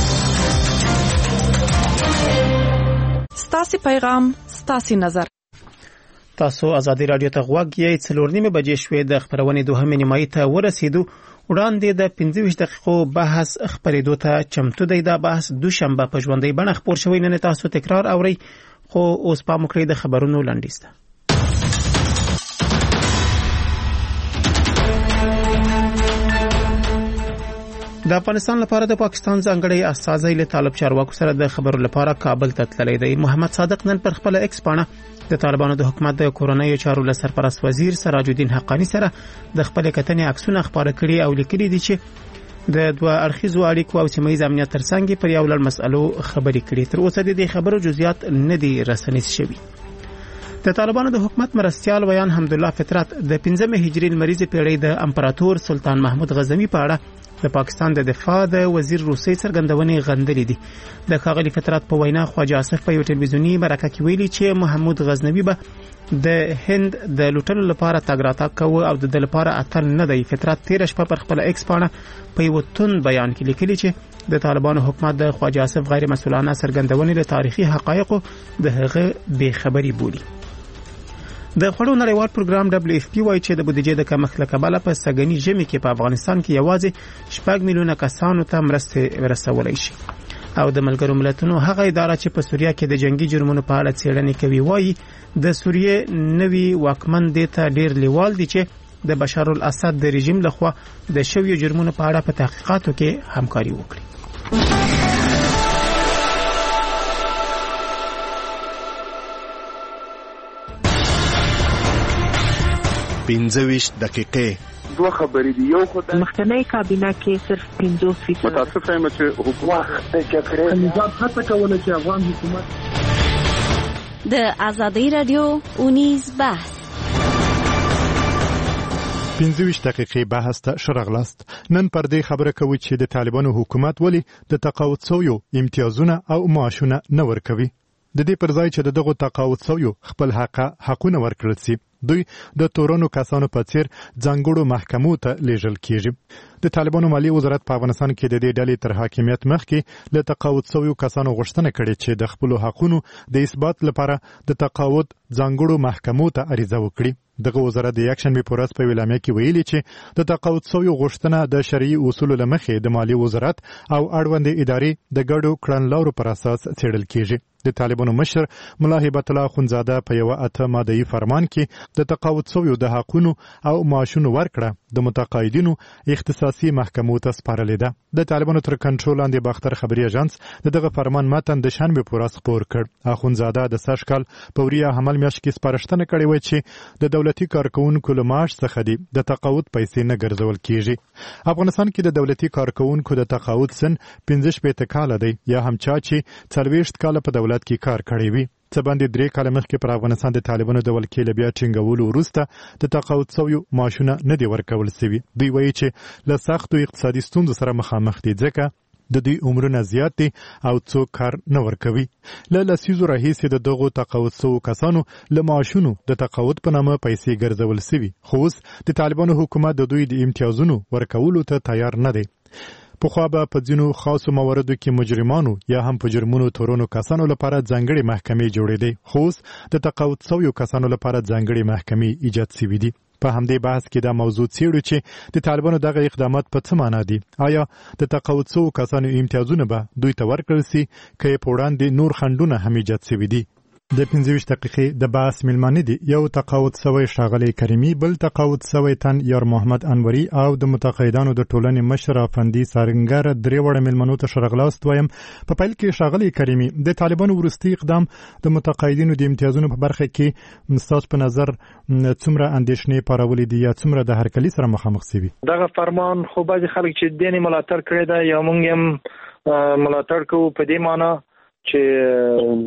B: ستاسې پیغام ستاسې نظر
A: تاسو ازادي رادیو ته غوږ یې څلور نیمې بجې شوې د خپرونې دوهمې نیمایي ته ورسېدو وړاندې د پنځه ویشت دقیقو بحث خپرېدو ته چمتو دی دا بحث دوشنبه په ژوندۍ بڼه خپور شوی نن تاسو تکرار اورئ خو اوس پام وکړئ د خبرونو لنډیز ته د افغانستان لپاره د پاکستان ځانګړی استازی له طالب چارواکو سره د خبرو لپاره کابل ته تللی دی محمد صادق نن پر خپل ایکس پاڼه د طالبانو د حکومت د کورونیو چارو له سرپرست وزیر سراج الدین حقانی سره د خپل کتنې عکسونه خپاره کړي او لیکلي دي چې د دوه اړخیزو اړیکو او سیمه‌ییز امنیت ترڅنګ پر یو لړ مسألو خبرې کړي تر اوسه د دې خبرو جزئیات نه دي رسنیز شوي د طالبانو د حکومت مرستيال ویان حمدالله فطرت د پنځمې هجري لمریزې پیړۍ د امپراتور سلطان محمود غزنوي په اړه د پاکستان د دفاع د وزیر روسي څرګندونې غندلې دي د ښاغلي فطرت په وینا خواجه آصف په یو ټلویزیونی مرکه کې ویلي چې محمود غزنوي به د هند د لوټلو لپاره تګ راتګ کوي او د لپاره اتل نه دی فطرت تیر شپه پر خپل ایکس پاڼه په یو تون بیان کې لیکلي چې د طالبانو حکومت د خواجه آصف غیر مسؤلانه څرګندونې له تاریخي حقایقو د هغه بې خبري بولي د خړو نړیوال پروګرام دبليو اف پی وايي چې د بودیجې د کمښت له کبله په سګنی ژمي کې په افغانستان کې یوازې شپږ میلیونه کسانو ته مرسته ورسولای شي او د ملګرو ملتونو هغه اداره چې په سوریه کې د جنگي جرمونو په اړه څېړنې کوي وايي د سوریه نوي واکمن د ته ډیر لیوال دي چې د بشار الاسد د رژیم لخوا د شویو جرمونو په اړه په تحقیقاتو کې همکاري وکړي
P: پنځه ویشت دقیقې
H: دوه خبرې دي یو خو د
B: مخکنی کابینه کې صرف پنځوس فیصد
H: متاسف یم چې حکومت د جګړې نظام هڅه کوله چې افغان حکومت
G: د ازادي رادیو اونیز بحث
E: پنځه ویشت دقیقې بحث ته شرغلاست نن پر دې خبره کوي چې د طالبانو حکومت ولی د تقاعد سویو امتیازونه او معاشونه نه ورکوي د دې پر ځای چې دغه تقاعد سویو خپل حق حقونه ورکړل شي دوی د تورونو کسانو په څیر ځانګړو محکمو ته لیږل کیږي د طالبانو مالی وزارت په افغانستان کې د دې ډلې تر حاکمیت مخکې له تقاعد سویو کسانو غوښتنه کړې چې د خپل حقونو د اثبات لپاره د تقاعد ځانګړو محکمو ته عریضه وکړي دغه وزارت د یکشنبه په ورځ په اعلامیه کې ویلي چې د تقاعد سویو غوښتنه د شرعي اصولو لمخې د مالی وزارت او اړوند ادارې د ګډو کړنلارو پر اساس څېړل کیږي د طالبانو مشر ملا هیبت الله خونزاده په یو اته ماده‌ای فرمان کې د تقاعد سویو د حقونو او معاشونو ورکړه د متقاعدینو اختصاصي محکمو ته سپارلې ده د طالبانو تر کنټرول لاندې باختر خبري اژانس دغه فرمان متن د شنبه په ورځ خپور کړ اخونزاده د سشکل پوریا حمل میاشت کې سپارښتنه کړې و چې د دولتي کارکونکو له معاش څخه دی د تقاعد پیسې نه ګرځول کیږي افغانستان کې د دولتي کارکونکو د تقاعد سن پنځه شپږ کال دی یا هم چا چې څلوېښت کال په دولت کې کار کړی وي څه باندې درې کال مخکې پر افغانستان د طالبانو د ولکې له بیا ټینګولو وروسته د تقاعد سویو معاشونه نه دی ورکول شوي دوی وایي چې له سختو اقتصادي ستونزو سره مخامخ دي ځکه د دوی عمرونه زیات دي او څوک کار نه ورکوي له لسیزو راهیسې د دغو تقاعد سوو کسانو له معاشونو د تقاعد په نامه پیسې ګرځول شوي خو اوس د طالبانو حکومت د دوی د امتیازونو ورکولو ته تیار نه دی پخوا به په ځینو خاصو مواردو کې مجرمانو یا هم په جرمونو تورونو کسانو لپاره ځانګړي محکمې جوړېدې خو اوس د تقاعد سویو کسانو لپاره ځانګړي محکمې ایجاد شوي دي په همدې بحث کې دا موضوع څېړو چې د طالبانو دغه اقدامات په څه معنا دي آیا د تقاعد سوو کسانو امتیازونه به دوی ته ورکړل شي که یې په وړاندې نور خنډونه هم ایجاد شوي دي د پنځه ویشت دقیقې د بحث ملمانه دي یو تقاعد سوی ښاغلی کریمي بل تقاعد سوی تن یار محمد انوري او د متقاعدانو د ټولنې مشر افندي سارنګر درې وړه ملمنو ته شرغلاست وایم په پیل کې ښاغلی کریمي د طالبانو وروستي اقدام د متقاعدینو د امتیازونو په برخه کې ستاسو په نظر څومره اندېښنې پارولې دي یا څومره د هرکلي سره مخامخ شوي
W: دغه فرمان خو بعضې خلک چې دې ملاتړ کړی دی یا موږ هم ملاتړ کوو په دې معنی چې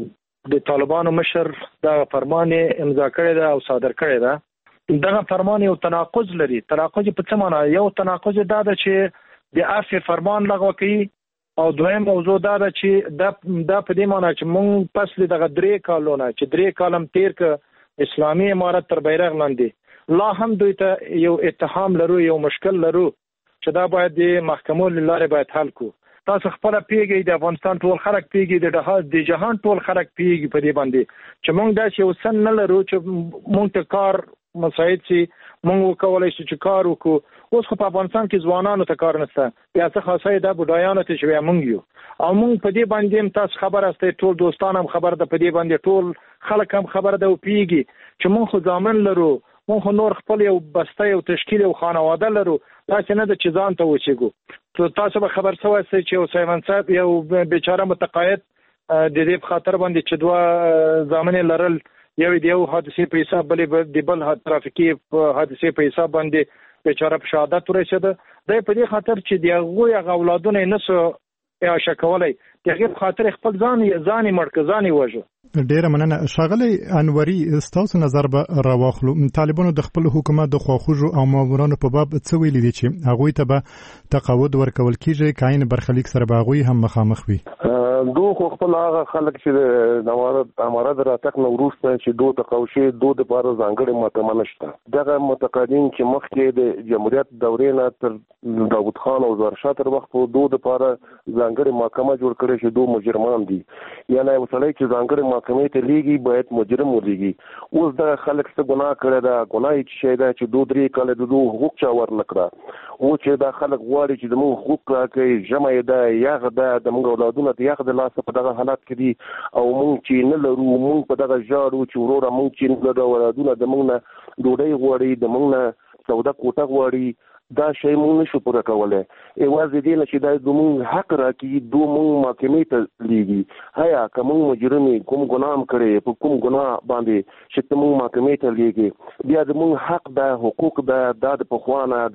H: د طالبانو مشر دا فرمان امضا کړی دا او صادر کړی دا. دغه فرمان یو تناقض لري. تناقض په څه معنی؟ یو تناقض دا ده چې د عفو فرمان لغوه کوي، او دویم موضوع دا ده چې دا دا په دې معنی چې مونږ پس له دغه درې کالونه چې درې کالم تیر ک اسلامي امارت تر بیرغ لاندې لا هم دوی ته یو اتهام لرو، یو مشکل لرو چې دا باید د محکمو لاره باید حل کو. تاسو خپل پیږي د افغانستان ټول خلک پیږي، د جهان د جهان ټول خلک پیږي په دې باندې چې مونږ دا چې وسن نه لرو چې مونږ ته کار مساعد شي، مونږ وکولای شو چې کار وکړو. اوس خو په افغانستان کې ځوانانو ته کار نشته، بیا څه خاصه دا بډایانو ته چې مونږ یو او مونږ په دې باندې تاسو خبر استه، ټول دوستان هم خبر ده، په دې باندې ټول خلک هم خبر ده او پیږي چې مونږ خو ځامن لرو، مونږ خو نور خپل یو بسته یو تشکیل یو خانواده لرو، تاسو نه د چې ځان ته وچېګو. تاسو به خبر سوای چې یو سیمن صاحب یو بیچاره متقاعد د دې په خاطر باندې چې دوه ځامن لرل، یو د یو حادثه په حساب بلې د بل ترافیکي حادثه په حساب باندې بیچاره په شهادت ورسېده. دا په دې خاطر چې د هغوی اولادونه یې نسو اعاشه کولی، د هغې په خاطر خپل ځان ځان یې مړ کړ، ځان یې وژه.
E: ډیره مننه. ښاغلی انوري، ستاسو نظر به راواخلو. طالبانو د خپل حکومت د خواخوږو او مامورانو په باب څه ویلي دي چې هغوی ته به تقاعد ورکول کیږي که عین برخلیک سره به هغوی هم مخامخ وي؟
I: دو خو خپل هغه خلک چې د امارت راتګ نه وروسته چې دو تقاوشي دو د پاره ځانګړې محکمه نشته. دغه متقاعدین چې مخکې د جمهوریت دورې نه تر داود خان او زرشاه تر وخت په دو د پاره ځانګړې محکمه جوړ کړې چې دو مجرمان دي، یعنی یو سړی چې ځانګړې محکمې ته لیږي باید مجرم ولېږي. اوس دغه خلک څه ګناه کړې ده، ګناه یې څه ده چې دو درې کاله د دو حقوق چا ورنکړه. او چې دا خلک غواړي چې زموږ حقوق راکړي، ژمی ده یخ ده، زموږ اولادونه د یخ د لاسه په دغه حالات کې دي او مونږ چې نه لرو، مونږ په دغه ژاړو چې وروره مونږ چې نه لرو، اولادونه د مونږ نه ډوډۍ غواړي، د مونږ نه سودا کوټه غواړي. دا شی مونږ نشو پوره کولی. یوازې دې نه چې دا زموږ حق راکړي، دو مونږ محکمې ته لیږي. هیا که مونږ مجرم کوم ګناه هم کړی، په کوم ګناه باندې چې ته مونږ محکمې ته لیږي، بیا زموږ حق ده، حقوق ده، دا د پخوا نه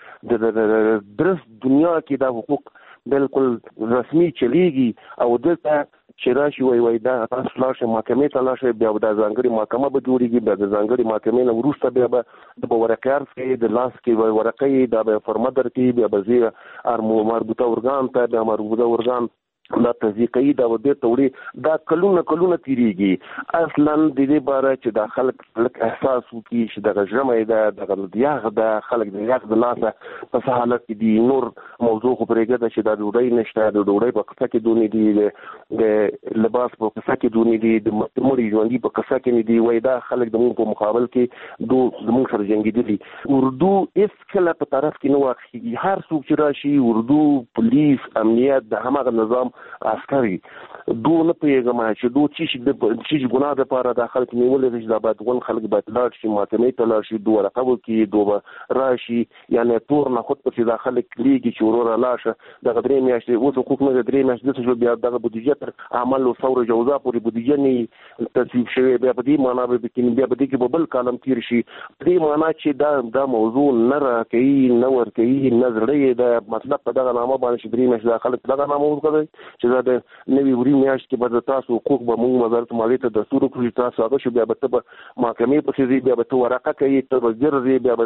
I: د درست دنیا کې دا حقوق بالکل رسمي چلیږي. او دلته چې راشي وای وای دا تاسو لاشه محکمې ته لاشه، بیا د ځانګړي محکمه به جوړیږي، بیا د ځانګړي محکمې نه وروسته بیا به د ورقیار کې د لاس کې ورقې دا به فرمه درکړي، بیا به زی مربوطه ارګان ته بیا مربوطه ارګان دا تذیقی دا ودې توړي. دا کلونه کلونه تیریږي. اصلا د دې باره چې دا خلک لک احساس وکړي چې دغه ژمی ده، دغه یخ ده، خلک د یخ د لاسه په څه حالت کې دي. نور موضوع خو پرېږده چې دا ډوډۍ نشته، د ډوډۍ په قصه کې دونې دي، د لباس په قصه کې دونې دي، د مړي ژوندي په قصه کې نه دي. وایي دا خلک د موږ په مقابل کې دو زموږ سره جنګېدلي. اردو هېڅکله په طرف کې نه واخیږي. هر څوک چې راشي، اردو، پولیس، امنیت، د هماغه نظام عسکري دو نه پیغام چې دو چې د چې ګناه د پاره د خلک نیولې چې دا باید ون خلک باید لاړ شي، محکمې ته لاړ شي، دوه رقبو کې دوه راشي، یعنی تور نه خود په دا خلک لیږي چې وروره لاشه. دغه درې میاشتې اوس حقوق نه درې میاشتې چې بیا دغه بودیجه تر عمل او ثور جوزا پورې بودیجه نه تصویب شوی، بیا په دې معنا به کې بیا په دې کې بل کالم تیر شي. دې معنا چې دا دا موضوع نه راکې نه ور کوي نه زړې دا مطلب په دغه نامه باندې چې درې میاشتې خلک دغه نامه وکړي چې دا د نوی وری میاشت کې به تاسو حقوق به موږ وزارت مالیې ته دستور کړی، تاسو هغه شو بیا به ته محکمې پسې ځي، بیا به ته ورقه کوي، ته به ګرځې، بیا به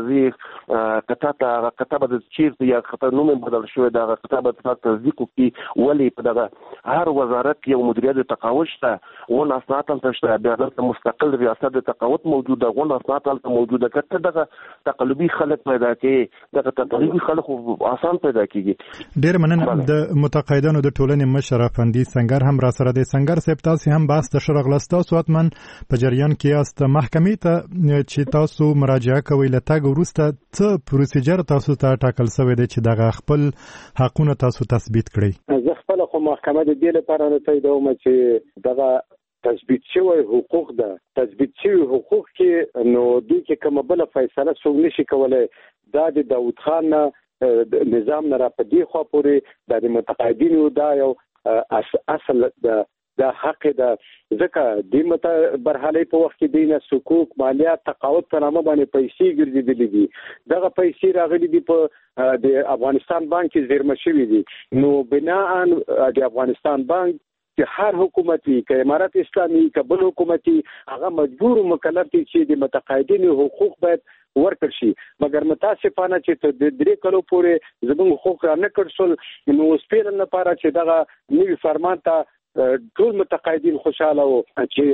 I: ځي کته ته هغه کته به چیرته یا خطر نوم بدل شوی د هغه کته به تاسو تصدیق وکړي. ولې په دغه هر وزارت یو مدیریت د تقاعد شته، ون اسناد هم شته، بیا دلته مستقل ریاست د تقاعد موجوده، ون اسناد هم موجوده. کته دغه تقلبي خلک پیدا کوي، دغه تقلبي خلک آسان پیدا کیږي.
E: ډېر مننه. د متقاعدانو د ټولنې مشر افندي سنگر هم را سره دی. سنگر صاحب، تاسو هم بحث ته ښه راغلاست. تاسو حتما په جریان کې یاست. محکمې ته چې تاسو مراجعه کوئ له تګ وروسته څه پروسیجر تاسو ته ټاکل شوی دی چې دغه خپل حقونه تاسو تثبیت کړئ؟
K: زه خپله خو محکمه د دې لپاره نه تاییدوم چې دغه تثبیت شوی حقوق ده، تثبیت شوی حقوق کې نو دوی کې کومه بله فیصله څوک نشي کولی. دا د داود خان نه نظام نه را په دې خوا پورې دا د متقاعدینو دا یو اصل د د حق د ځکه د مت برحالي په وخت کې دینه حقوق مالیات تقاعد په نامه باندې پیسې ګرځېدلې دي. دغه پیسې راغلي دي په د افغانستان بانک کې زیرمه شوي دي. نو بناء د افغانستان بانک چې هر حکومت وي که امارت اسلامي که بل حکومت وي هغه مجبور مکلف دي چې د متقاعدینو حقوق باید ورکړ شي. مګر متاسفانه چې ته د درې کلو پورې زموږ حقوق را نه کړ شول نو اوس پیل لپاره چې دغه نوي فرمان ته ټول متقاعدین خوشاله وو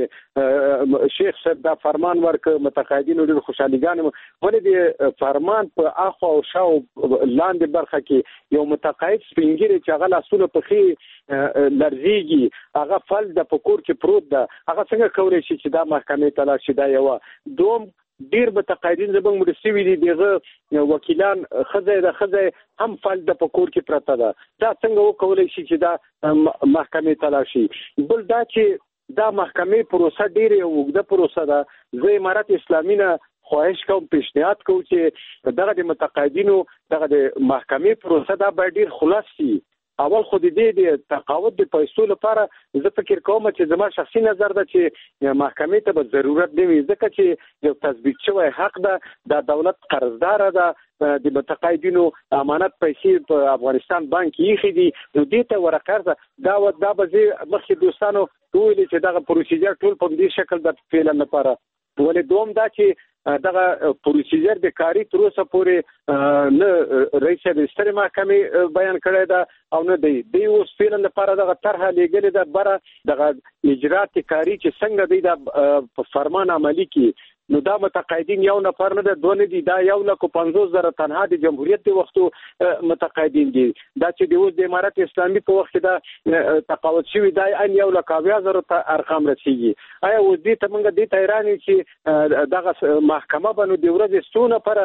K: چې شیخ صاحب دا فرمان ورکړ متقاعدینو ډېر خوشاليګان ولې د فرمان په اخو او شاو لاندې برخه کې یو متقاعد سپینګری چې هغه لاسونه په خي لرزيږي هغه فل د پکور کې پروت ده هغه څنګه کولای شي چې دا محکمې ته لاړ شي. دا یو دوم ډیر متقاعدین زموږ مرستوي دي دغه وکیلان خزه د خزه هم فل د پکور کې پرته ده دا څنګه وکولای شي چې دا محکمې ته لاړ شي. بل دا چې دا محکمې پروسه ډیره وګړه پروسه ده زه امارت اسلامي نه خواهش کوم پیشنهاد کوم چې دغه د متقاعدینو دغه د محکمې پروسه دا باید ډیر خلاص شي. اول خو دې د تقاعد د پیسو لپاره زه فکر کوم چې زما شخصي نظر ده چې محکمې ته به ضرورت نه وي ځکه چې یو تثبیت شوی حق ده د دولت قرضدار ده د متقاعدینو امانت پیسې په افغانستان بانک یې خېدي نو دې ته ورقرض دا دا به مخکې دوستانو ټول چې دغه پروسیجر ټول په دې شکل د فعل لپاره ولې دوم دا چې دغه پروسیجر د کاری تر اوسه پورې نه رئیس د ستر محکمې بیان کړی دا او نه دی دی اوس فعل لپاره دغه طرحه لګلې ده بره دغه اجرات کاری چې څنګه دی دا فرمان عملی کی نو دا متقاعدین یو نفر نه ده دوه نه دي دا یو لک پنځوس زره تنها د جمهوریت د وختو متقاعدین دي دا چې د اوس د امارت اسلامي په وخت دا تقاعد شوی دا ان یو لک اویا زره ته ارقام رسیږي آیا اوس دې ته موږ دې تیرانی چې دغه محکمه باندې د ورځې ستونه پر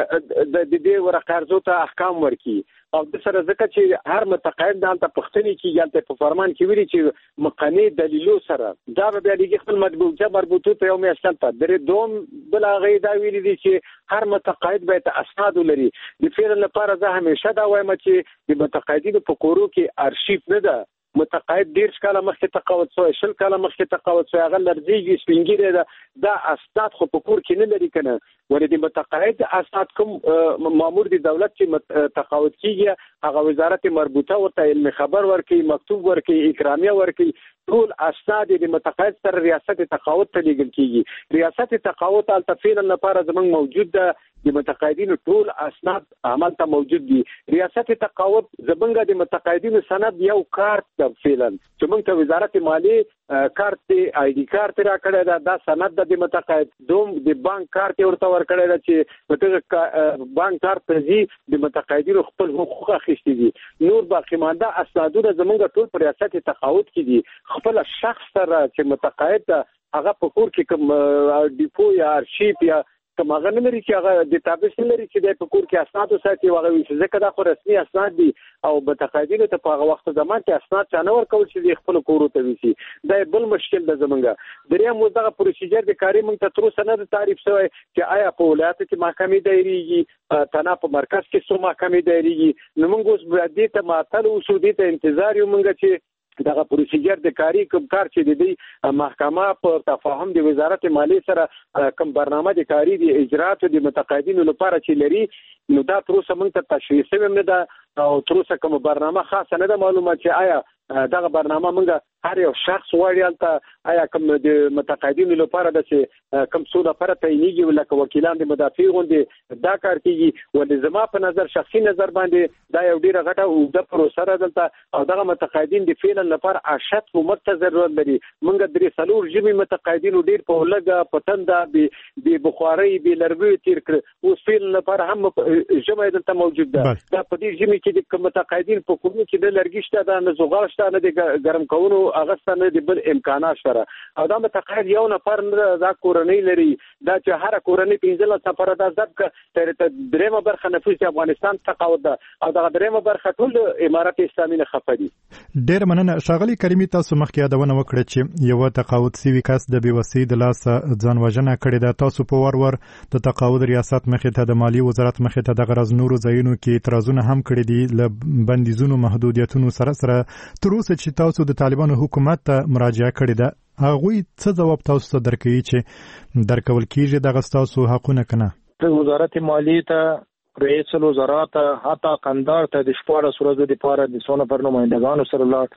K: د دې ورقرضو ته احکام ورکړي او د سره ځکه چې هر متقاعد دلته پښتني کې یالته په فرمان کې ویلي چې مقنی دلیلو سره دا به د خپل مطبوعه مربوطه ته یو میاشتل په درې دوم بل هغه دا ویلي دي چې هر متقاعد باید اسناد ولري د فعل لپاره زه همیشه دا وایم چې د متقاعدینو په کورو کې ارشیف نه ده متقاعد ډیر کاله مخکې تقاعد شوی شل کاله مخکې تقاعد شوی هغه لرزيږي سپینګری ده دا اسناد خو په کور کې نه لري کنه ولې د متقاعد اسناد کوم مامور دی دولت چې تقاعد کیږي هغه وزارت مربوطه ورته علم خبر ورکړي مکتوب ورکړي اکرامیه ورکړي ټول اسناد د متقاعد سره ریاست تقاعد ته لیږل کیږي ریاست تقاعد ال تفصیل لپاره زمونږ موجود ده د متقاعدینو ټول اسناد عمل ته موجود دي ریاست تقاعد زمونږ د متقاعدینو سند یو کارت د فعلن چې موږ ته وزارت مالیه کارت دی آی ډی کارت را کړی دا د سند د متقاعد دوم د بانک کارت ورته ور کړی دا چې متقاعد بانک کارت ته د متقاعدینو خپل حقوق اخیستي دي نور باقی مانده اسنادونه زمونږ ټول پر ریاست تقاعد کې دي خپل شخص سره چې متقاعد هغه په کور کې کوم ډیپو یا ارشیف یا کوم هغه نه لري چې هغه د تابس نه لري چې د په کور کې اسناد وساتي هغه وي ځکه دا خو رسمي اسناد دي او متقاعدینو ته په هغه وخت زمان کې اسناد چانه ورکول چې خپل کورو ته وي دا بل مشکل ده زمونږ دریم دغه پروسیجر د کاری موږ ته تر اوسه نه تعریف شوی چې آیا په ولایت کې محکمې دایریږي تنه په مرکز کې څو محکمې دایریږي نو موږ اوس د دې ته معطل او سودی ته انتظار یو موږ چې دغه پروسیجر د کاری کوم کار چې د دې محکمه په تفاهم د وزارت مالیه سره کوم برنامه د کاری د اجرات د متقاعدینو لپاره چې لري نو دا تر اوسه موږ ته تشخیص هم نه ده او تر اوسه کوم برنامه خاصه نه ده معلومه چې آیا دغه برنامه موږ هر یو شخص وړي الته آیا کوم د متقاعدینو لپاره د چې کوم څو لپاره تعینېږي ولکه وکیلان د مدافع غوندي دا کار کوي ولې زما په نظر شخصي نظر باندې دا یو ډیره غټه او د پروسه دلته او دغه متقاعدین د فعل لپاره اشد حکومت ته ضرورت لري موږ درې سلور جمی متقاعدینو ډیر په لګه پتنده به بخاري به لرګي تیر کړ او فعل لپاره هم جمع دلته موجود ده دا په دې جمی کې د متقاعدین په کوم کې د لرګي شته د نزوغال شته نه د ګرم کولو اغستانه د بل امکانات سره او دا متقاعد یو نفر نه دا کورنۍ لري دا چې هر کورنۍ پنځله سفر دا ځکه تر درېمه برخه نفوس افغانستان تقاعد ده او دا درېمه برخه ټول امارت اسلامي نه خفدي
E: ډېر مننه ښاغلي کریمي تاسو مخکې یادونه وکړه چې یو تقاعد سوي کس د بیوسۍ د لاس ځان وژنه کړې ده تاسو په ور ور د تقاعد ریاست مخې ته د مالی وزارت مخې ته د غرض نورو ځایونو کې اعتراضونه هم کړي دي ل بندیزونو محدودیتونو سره سره تر اوسه چې تاسو د طالبانو حکومت ته مراجعه کړې ده هغوی څه ځواب تاسو ته درکوي چې درکول کیږي دغه ستاسو حقونه کنه
H: وزارت مالیه ته رئیس الوزرا ته حتی قندار ته د شپږ ورځې لپاره د څو نفر نمائندگانو سره لاړ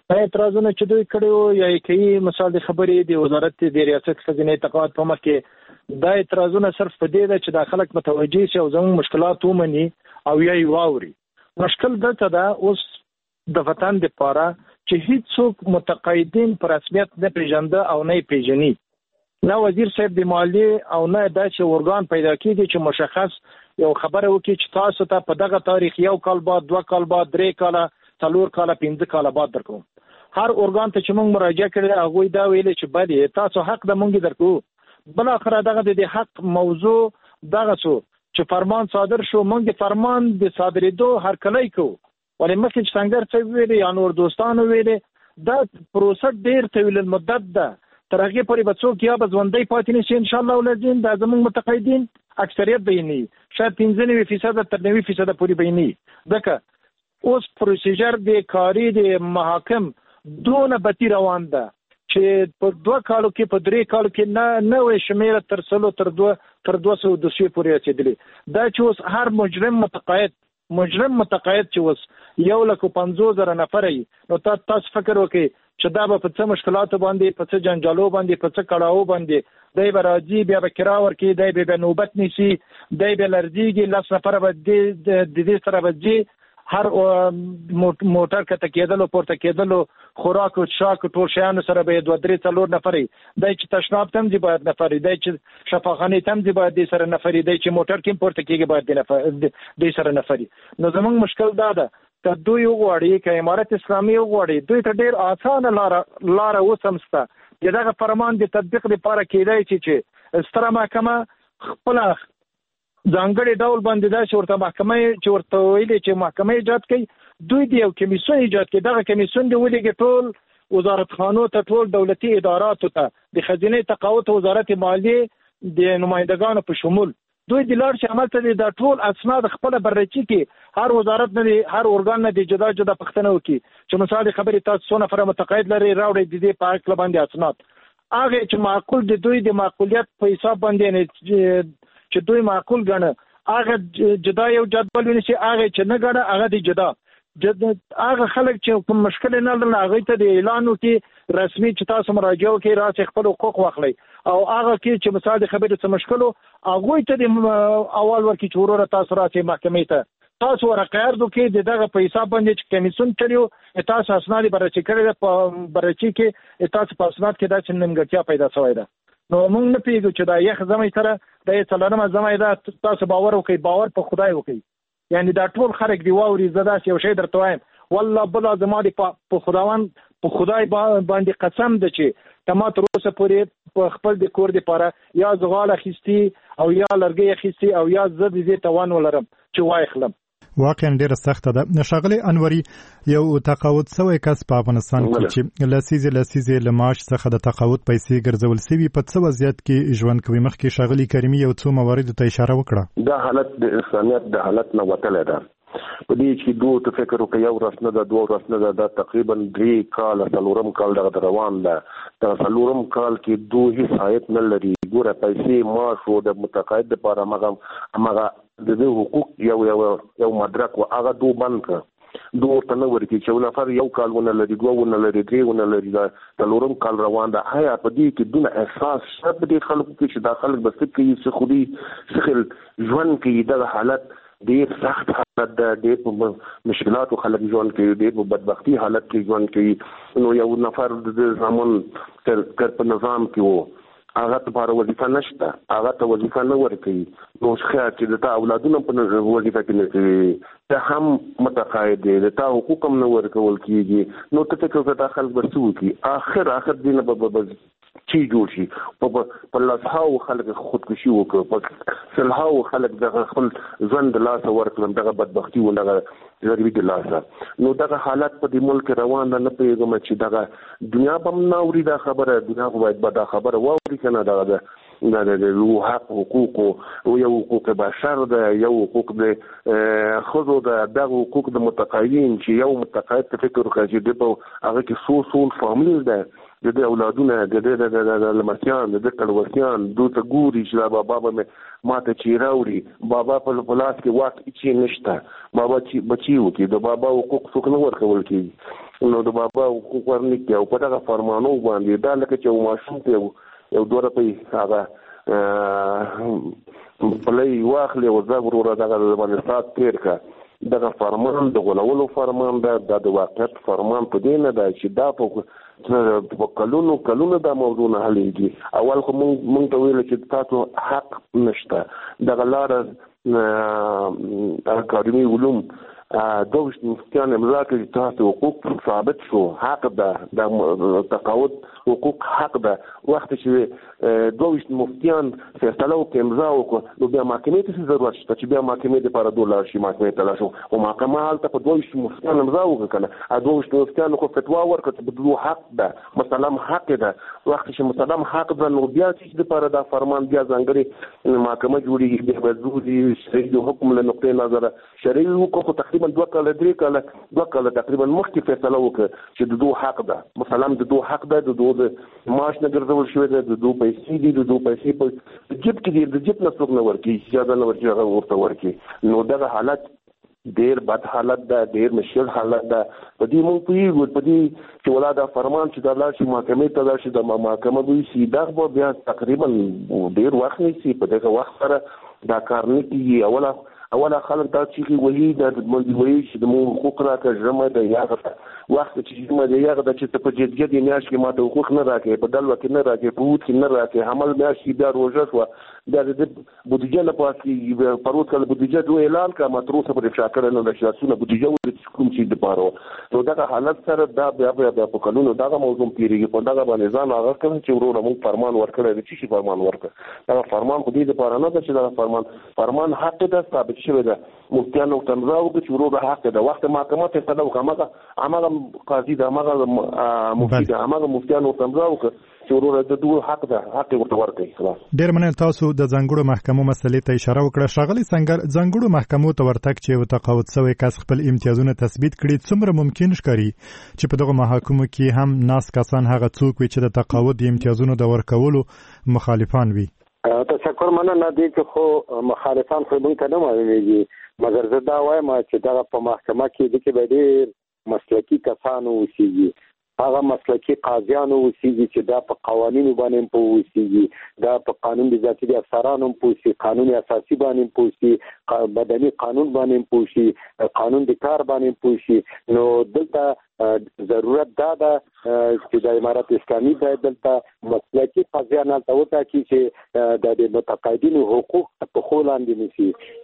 H: دا اعتراضونه چې دوی کړي وو یا یې کوي مثال د خبرې د وزارت د ریاست خزینه تقاعد په مخ کې دا اعتراضونه صرف په دې ده چې دا خلک متوجه شي او زموږ مشکلات ومني او یا یې واوري. مشکل دلته ده اوس د وطن دپاره چې هیڅوک متقاعدین په رسمیت نه پیژنده او نه یې پیژني. نه وزیر صاحب د مالیې او نه داسې ارګان پیدا کېږي چې مشخص یو خبره وکړي چې تاسو ته په دغه تاریخ یو کال بعد، دوه کال بعد، درې کاله، څلور کاله، پنځه کاله بعد درکوم. هر ارګان ته چې موږ مراجعه کړې هغوی دا ویلي چې بلې تاسو حق د موږ درکو. بالاخره دغه د حق موضوع دغه څو چې فرمان صادر شو، موږ د فرمان د صادرېدو هرکلی کوو. ولې مخکې چې سنګر صاحب ویلي یا نور دوستانو ویلي دا پروسه ډېر طویل المدت ده، تر هغې پورې به څوک یا به ژوندی پاتې نه شي انشاءالله ولزین. دا زموږ متقاعدین اکثریت به یې نه وي، شاید پنځه نوي فیصده تر نوي فیصده پورې به یې نه وي. ځکه اوس پروسیجر د کاري د محاکم دونه بطي روان ده چې په دوه کالو کې په درې کالو کې نه نوې شمیره تر سلو تر دوه تر دوه سوه دوسیې پورې رسېدلې. دا چې اوس هر مجرم متقاعد مجرم متقاعد چې اوس یو لک پنځوس زره نفر وي، نو تا تاسو فکر وکړئ چې دا به په څه مشکلاتو باندې، په څه جنجالو باندې، په څه کړاو باندې دی به راځي، بیا به کرا ورکړي، دی به بیا نوبت نیسي، دی به لړزېږي، لس نفره به د دې سره به ځي، هر موټر کته کېدلو پورته کېدلو خوراک او څښاک ټول شیانو سره به دوه درې څلور نفر وي. دی چې تشناب ته هم ځي باید نفر وي، دی چې شفاخانې ته هم ځي باید دی سره نفر وي، دی چې موټر کې هم پورته کېږي باید دی سره نفر وي. نو زموږ مشکل دا ده که دوی وغواړي، که امارت اسلامي وغواړي، دوی ته ډېر اسانه لاره لاره اوس هم شته چې دغه فرمان د تطبیق لپاره کېدای شي چې ستره محکمه خپله ځانګړي ډول باندې داسې ورته محکمه چې ورته ویلي چې محکمه ایجاد کوي، دوی د یو کمیسیون ایجاد کوي. دغه کمیسیون د ولېږي ټول وزارتخانو ته، ټول دولتي اداراتو ته، د خزینې تقاعد وزارت مالیې د نمایندګانو په شمول دوی د لاړ شي عمل ته دا ټول اسناد خپله بررسي کړي. هر وزارت نه دی، هر ارګان نه دی جدا جدا پوښتنه وکړي چې مثال خبرې تاسو څو نفره متقاعد لرئ، راوړئ د دې په هکله باندې اسناد. هغه چې معقول د دوی د معقولیت په حساب باندې چې دوی معقول ګڼه هغه جدا یو جدول ونیسي، هغه چې نه ګڼه هغه دی جدا. هغه خلک چې کوم مشکل نه لري هغوی ته د اعلان وکړي رسمي چې تاسو مراجعه وکړئ، راسئ خپل حقوق واخلئ. او هغه کې چې مثال د خبرې څه مشکل و هغوی ته د اول ورکړي چې وروره تاسو راسئ محکمې ته، تاسو ورقه عرض وکړئ د دغه په حساب باندې چې کمیسیون کړی و، تاسو اسناد یې بررسي کړی ده، په بررسي کې تاسو په اسناد کې داسې نیمګړتیا پیدا شوې ده. نو موږ نه پوهېږو چې دا یخ زمی سره دا یې څلورمه زمی ده، تاسو باور وکړئ، باور په خدای وکړئ. یعنی دا ټول خلک دی واوري. زه داسې یو شی درته وایم والله بله زما د په خداوند په خدای باندې قسم ده چې ته ما تر اوسه پورې په خپل د کور دپاره یا زغال اخیستي او یا لرګی اخیستي او یا زه د دې توان ولرم چې واخلم.
E: واقعا ډیره سخته ده. ښاغلی انوري، یو تقاعد سوی کس په افغانستان کې چې لسیزې لسیزې له معاش څخه د تقاعد پیسې ګرځول سوي په څه وضعیت کې ژوند کوي؟ مخکې ښاغلي کریمي یو څو مواردو ته اشاره وکړه.
I: دا حالت د انسانیت د حالت نه وتلی ده. په دې چې دوه ته فکر وکړي یو ورځ نه ده، دوه ورځ نه ده، دا تقریبا درې کاله څلورم کال دغه روان ده. دا څلورم کال کې دوه هیڅ عاید نه لري. ګوره پیسې معاش و د متقاعد دپاره همغه همغه د دې حقوق یو یو یو مدرک و هغه دو بند کړه، دو ورته نه ورکړي چې یو نفر یو کال ونه لري، دوه ونه لري، درې ونه لري، دا څلورم کال روان ده. آیا په دې کې دونه احساس شته په دې خلکو کې چې دا خلک به څه کوي، څه خوري، څه خل ژوند کوي؟ دغه حالت ډېر سخت حالت ده، ډېر په مشکلاتو خلک ژوند کوي، ډېر په بدبختي حالت کې ژوند کوي. نو یو نفر د زامن تر په نظام کې و، هغه لپاره وظیفه نشته، هغه ته وظیفه نه ورکوي. نو خیر چې د تا اولادونه په وظیفه کې نه کوي، ته هم متقاعد دی، د تا حقوق هم نه ورکول کېږي. نو ته فکر وکړه دا خلک به څه وکړي؟ آخر آخر دې نه به چی جوړ شي. په لسهاو خلک خودکشي وکړه، په سلهاو خلک دغه خپل ژوند د لاسه ورکړل، دغه بدبختي و دغه ضروري د لاسه. نو دغه حالت په دې ملک روان ده. نه پوهېږم چې دغه دنیا به هم نه اوري دا خبره، دنیا خو باید به دا خبره واوري که نه. دغه د حق حقوقو یو حقوق بشر ده، یو حقوق د ښځو ده، دغه حقوق د متقاعدین چې یو متقاعد ته فکر وکړه چې د په هغه کې څو څول فامیل ده، د دې اولادونه، د دې د لمسیان، د دې کلوسیان، دوی ته ګوري چې دا بابا به مې ماته چې راوړي، بابا په لاس کې واک هېڅ نشته، بابا چې بچي وکړي، د بابا حقوق څوک نه ورکول کېږي. نو د بابا حقوق ورنکړي او په دغه فرمانو باندې دا لکه چې ماشوم ته یو دوه روپۍ هغه پلې واخلې او زه وروره دغه باندې سات تیر کا دغه فرمان د غولولو فرمان ده د واقعیت فرمان په دې نه ده چې دا په کلونو کلونو دا موضوع نه حلېږي. اول خو مونږ ته ویل چې تاسو حق نشته دغه لاره اکاډمي علوم دوه مفتیان امضا کړي تاسو حقوق ثابت شو حق ده د تقاعد حقوق حق ده وخت چې دوه مفتیان فیصله وکړي امضا وکړي نو بیا محکمې ته ضرورت شته چې بیا محکمې لپاره دولار شي محکمې ته لاړ شو او محکمه هلته په دوه مفتیان امضا وکړي کنه دوه مفتیان خو فتوا ورکړه چې بدلو حق ده مسلم حق ده وخت چې مسلم حق ده نو بیا چې لپاره دا فرمان بیا ځانګړي محکمه جوړیږي بیا به ضروري شرعي حکم له نقطې نظر شرعي حکم تقریبا دوه کاله درې کاله دوه کاله تقریبا مخکې فیصله وکړه چې د دوه حق ده مثلا د دوه حق ده د دوه معاش نه ګرځول شوی ده د دوه پیسې دي د دوه پیسې په جیب کې دي د جیب نه څوک نه ورکړي اجازه نه ورکړي هغه ورته ورکړي نو دغه حالت ډېر بد حالت ده ډېر مشکل حالت ده په دې مونږ پوهېږو په دې چې ولا دا فرمان چې دا لاړ شي محکمې ته لاړ شي د محکمه دوی سي دا به بیا تقریبا ډېر وخت نیسي په دغه وخت سره دا کار نه کېږي اوله اوله خلک دا چې وایي دا مونږ وایي چې د مو حقوق راکړه ژمه ده یاغه وخت چې ژمه ده یاغه د چې په جدي د میاشت کې ماته حقوق نه راکړي په دلو کې نه راکړي په ووت کې نه راکړي حمل میاشت بیا روزه شو دا د بودیجه نه پاتې پروت کله بودیجه دوه اعلان کا متروسه پر شاکر نه د شاسونه بودیجه ول کوم چې د پاره نو دا حالت سره دا بیا بیا په قانونو دا موضوع پیریږي په دا باندې ځان هغه کوم چې ورونه موږ فرمان ورکړی چې شي فرمان ورکړ دا فرمان خو دې لپاره نه چې دا فرمان فرمان حق ده ثابت شوی ده مفتیانو تمزا وکړي چې ورونه حق ده وخت محکمه ته صدو کومه هغه قاضي دا هغه مفتی دا هغه مفتیانو تمزا وکړي چې ورونه د دوه حق ده حق ورته ورکړي خلاص.
E: ډېر مننه تاسو د ځانګړو محکمو مسلې ته اشاره وکړه. ښاغلي سنگر ځانګړو محکمو ته ورتګ چې یو تقاعد شوی کس خپل امتیازونه تثبیت کړي څومره ممکن ښکاري چې په دغه محاکمو کې هم ناس کسان هغه څوک وي چې د تقاعد امتیازونو د ورکولو مخالفان وي؟
K: تشکر مننه دي چې خو مخالفان خو موږ ته نه معلومیږي مګر زه دا وایم چې دا په محکمه کې د کې به ډېر مسلکي کسانو اوسېږي هغه مسلکي قاضیانو اوسېږي چې دا په قوانینو باندې په اوسېږي دا په قانون د ذاتي افسرانو په اوسېږي قانون اساسي باندې په اوسېږي بدني قانون باندې په اوسېږي قانون د کار باندې په اوسېږي نو دلته ضرورت دا ده چې د امارت اسلامي باید دلته مسلکي قاضیان هلته وټاکي چې د متقاعدینو حقوق په خو لاندې نیسي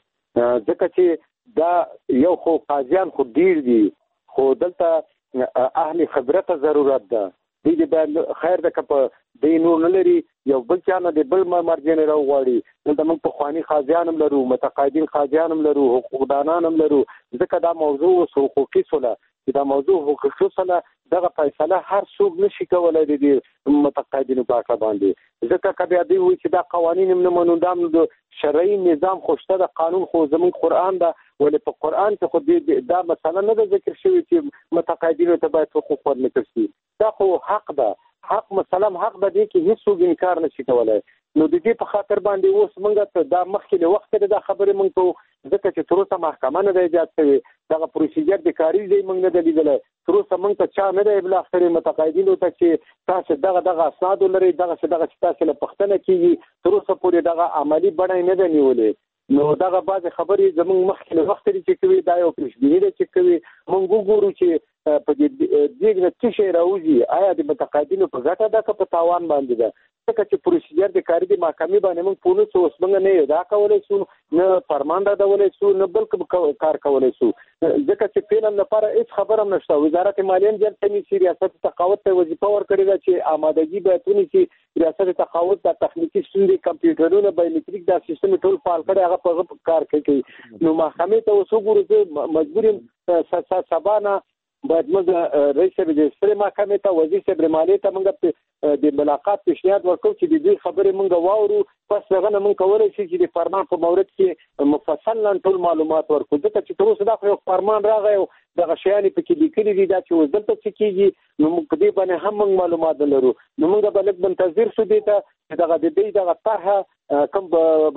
K: ځکه چې دا یو خو قاضیان خو ډېر دي خو دلته اهل خبرته ضرورت ده دې باید خیر ده که په دې نور نه لري یو بل چا نه د بل مرجع نه راوغواړي دلته موږ پخواني قاضیان هم لرو متقاعدین قاضیان هم لرو حقوقدانان هم لرو ځکه دا موضوع حقوقي سوله چې دا موضوع حقوقي سوله دغه فیصله هر څوک نشي کولای د متقاعدینو په اړه باندې ځکه که بیا دوی وایي چې دا قوانین هم نه منو دا د شرعي نظام خو شته د قانون خو زموږ قرآن ده ولې په قرآن کې خو دا مسله نه ده ذکر شوې چې متقاعدینو ته باید حقوق ورنکړل شي دا خو حق ده حق مسلم حق ده دې کې هیڅوک انکار نشي کولای نو د دې په خاطر باندې اوس موږ ته دا مخکې له وخته دا خبرې موږ ته ځکه چې تر اوسه محکمه نه ده ایجاد شوې دغه پروسیجر د کاري ځای موږ نه ده لیدلی تر اوسه موږ ته چا نه دی ابلاغ کړی متقاعدینو ته چې تاسو دغه دغه اسناد ولرئ دغه دغه چې تاسو له پوښتنه کېږي تر اوسه پورې دغه عملي بڼه نه ده نیولې نو دغه بعضې خبرې زموږ مخکې له وخته دي چې کوي دا یو پیشبیني ده چې کوي موږ وګورو چې په دې دیګ نه څه شی راوځي آیا د متقاعدینو په ګټه ده که په تاوان باندې ده ځکه چې پروسیجر د کاري د محکمې باندې موږ پوه نه شو اوس موږ نه ادا کولی شو نه فرمان رادولی شو نه بل کار کولی شو ځکه چې فعلا لپاره هېڅ خبره هم نشته وزارت مالیه هم جلد ته نیسي ریاست تقاعد ته وظیفه ورکړې ده چې آمادګي باید ونیسي ریاست تقاعد دا تخنیکي ستونزې کمپیوټرونه بایومټریک دا سیستم ټول فعال کړی هغه په هغه کار کوي نو محکمې ته اوس وګورو زه مجبور یم سبا نه باید موږ رئیس صاحب د سترې محکمې ته وزیر صاحب مالیې ته موږ د ملاقات پیشنهاد ورکړو چې د دې خبرې موږ واورو پس هغه نه موږ کولی شي چې د فرمان په مورد کې مفصلا ټول معلومات ورکړو ځکه چې تر اوسه دا خو یو فرمان راغی او دغه شیان یې پکې لیکلي دي دا چې اوس دلته څه کېږي نو موږ په دې باندې هم موږ معلومات نه لرو نو موږ به لږ منتظر شو دې ته چې دغه د دې دغه طرحه کوم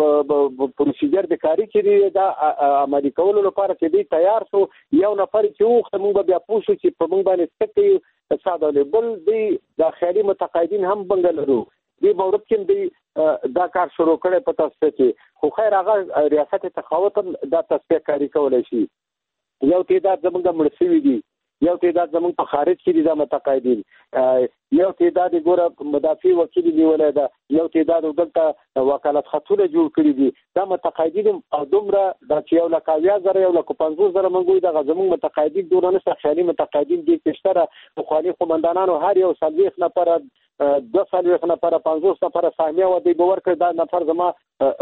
K: پروسیجر د کاری چې دا عملي کولو لپاره چې دی تیار شو یو نفر چې وخت موږ بیا پوښتنه چې په موږ باندې څه ساده بل دی د خیالي متقاعدین هم بنګلرو دی مورد کې دی دا کار شروع کړي په تاسو کې خو خیر هغه ریاست تخاوت دا تصفیه کاری کولای شي یو تعداد زمونږ مرسوي دي یو تعداد زمونږ په خارج کې دي دا متقاعدین یو تعداد ګوره مدافع وکیل نیولای دا یو تعداد دلته وکالت خطونه جوړ کړي دي دا متقاعدین او دومره دا چې یو لک اویا زره یو لک پنځوس زره منګوي دا زمونږ متقاعدین دورانه خیالي متقاعدین دي چې سره خالي قومندانانو هر یو سلويخ نفر دو سلويخ نفر پنځوس نفر سامیه و دی باور کړ دا نفر زما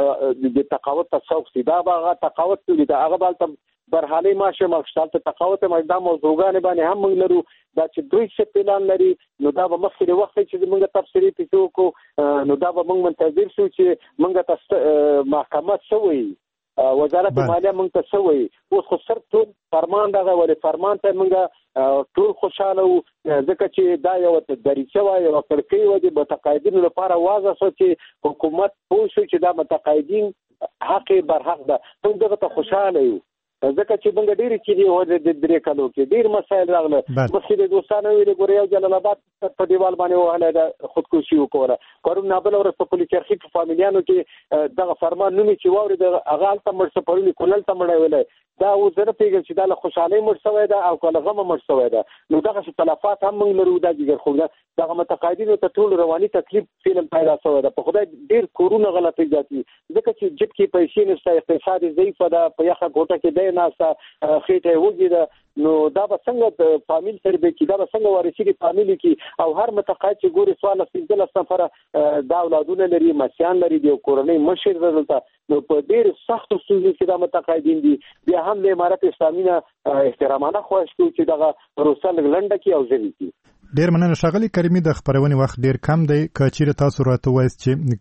K: د تقاوت تصوف سي دا هغه تقاوت دي دا هغه بل برحالي ماشه مخشال ته تقاوت مقدام موضوعګان باندې هم موږ لرو دا چې دوی څه پلان لري نو دا به مخکې وخت چې موږ تفسیری پیښو کو نو دا به موږ منتظر شو چې موږ تاسو محکمه شوی وزارت مالیه موږ ته شوی اوس خو سر ټول فرمان دغه ولې فرمان ته موږ ټول خوشاله وو ځکه چې دا یو دریچه وای او کړکۍ و دي متقاعدینو لپاره واضح شو چې حکومت پوه شو چې دا متقاعدین حق برحق ده موږ دغه ته خوشاله یو ځکه چې موږ ډېری چې دی و د درې کلو کې ډېر مسایل راغله مخکې د دوستانو ویل ګورې یو جلال آباد په دیوال باندې وهله د خودکشي وکړه پرون نابل ورځ په پولیس چرخي په فامیلیانو کې دغه فرمان نومي چې واوري د اغال ته مرسته پرونی کولل ته مړ ویل دا و زره پیګل چې د خوشحالي مرسته ده او کله غم مرسته ده نو دغه تلفات هم موږ لرو د جګر خو دغه متقاعدینو ته ټول رواني تکلیف فلم پیدا شوی ده په خدای ډېر کورونه غلطي ځاتي ځکه چې جب کې پیسې نشته اقتصادي ضعیف ده په یخه کوټه کې دی ناسا خېټه وږي ده نو دا به څنګه د فامیل سره به کې دا به څنګه ورسېږي فامیل کې او هر متقاعد چې ګوري سوال سیدل سفر دا اولادونه لري مسیان لري د کورنۍ مشر دلته نو په ډېر سخت ستونزو کې دا متقاعدین دي بیا هم د امارت اسلامي نه احترامانه خواهش کوي چې دغه پروسه لنډه کې او ځوي کې
E: ډیر مننه ښاغلي کریمي د خبرونې وخت ډیر کم دی که چیرې تاسو راته وایست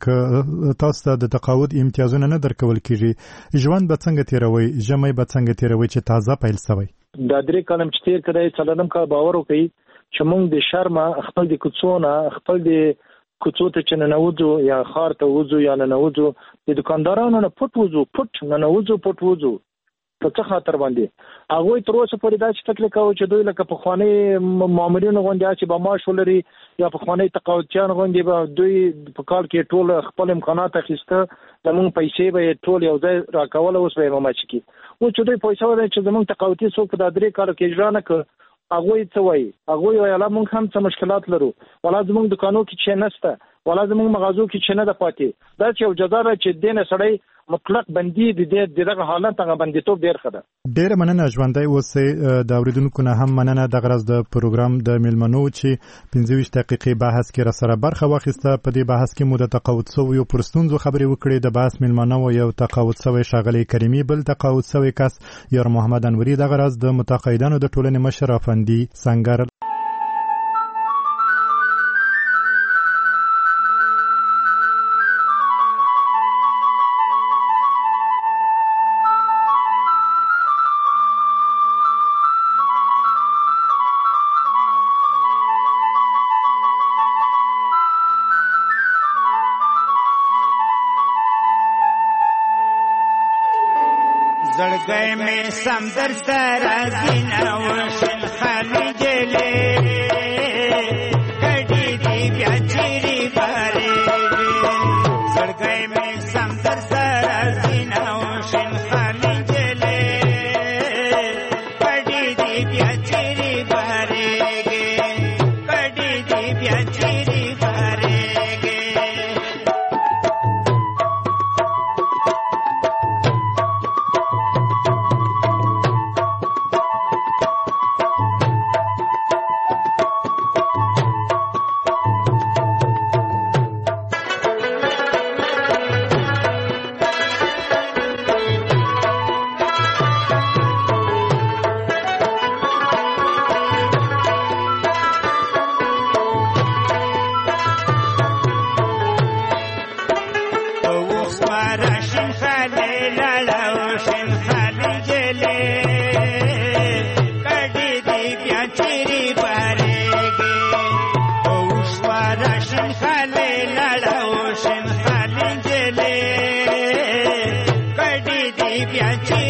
E: چې تاسو ته د تقاعد امتیازونه نه درکول کیږي ژوند به څنګه تیروي ژمی به څنګه تیروي چې تازه پیل شوی
H: دا درې کلم چې تیر کړی څلورم کال باور وکړي چې موږ د شرمه خپل د کوڅونه خپل د کوڅو ته چې ننوځو یا خار ته وځو یا ننوځو د دکاندارانو نه پټ وځو پټ ننوځو پټ وځو په څه خاطر باندې هغه تر اوسه پورې دا چې فکر کوي چې دوی لکه په خواني مامورینو غونډه چې به معاش ولري یا په خواني تقاعدچیان غونډه به دوی په کال کې ټول خپل امکانات اخیسته زموږ پیسې به ټول یو ځای راکول اوس به ماچ کی او چې دوی پیسې ولري چې زموږ تقاعدي څوک په درې کال کې اجرا نه کړ هغه څه وایي هغه ویلا موږ هم څه مشکلات لرو ولا زموږ دکانو کې چې نشته ولا زموږ مغازو کې چې نه ده پاتې دا چې یو جزا ده چې دینه سړی مطلق بندي د دې دغه حالت هغه بندیتوب ډیر خده
E: ډیر مننه ژوندۍ اوسې د اوریدونکو نه هم مننه د غرض د پروګرام د میلمنو چې پنځه ویشت دقیقې بحث کې را سره برخه واخیسته په دې بحث کې مو د تقاعد سویو پرستونزو خبرې وکړې د بحث میلمنو یو تقاعد سوی ښاغلی کریمي بل تقاعد سوی کس یار محمد انوري د غرض د متقاعدانو د ټولنې مشر افندي سنگر
C: زړګی مې سمدر سره زینه وشل خالي جلې کډې دې بیا چیرې بارې زړګی مې سمدر سره زینه وشل خالي جلې کډې دې بیا چیرې بارې کډې دې بیا چیرې بارې بیا چې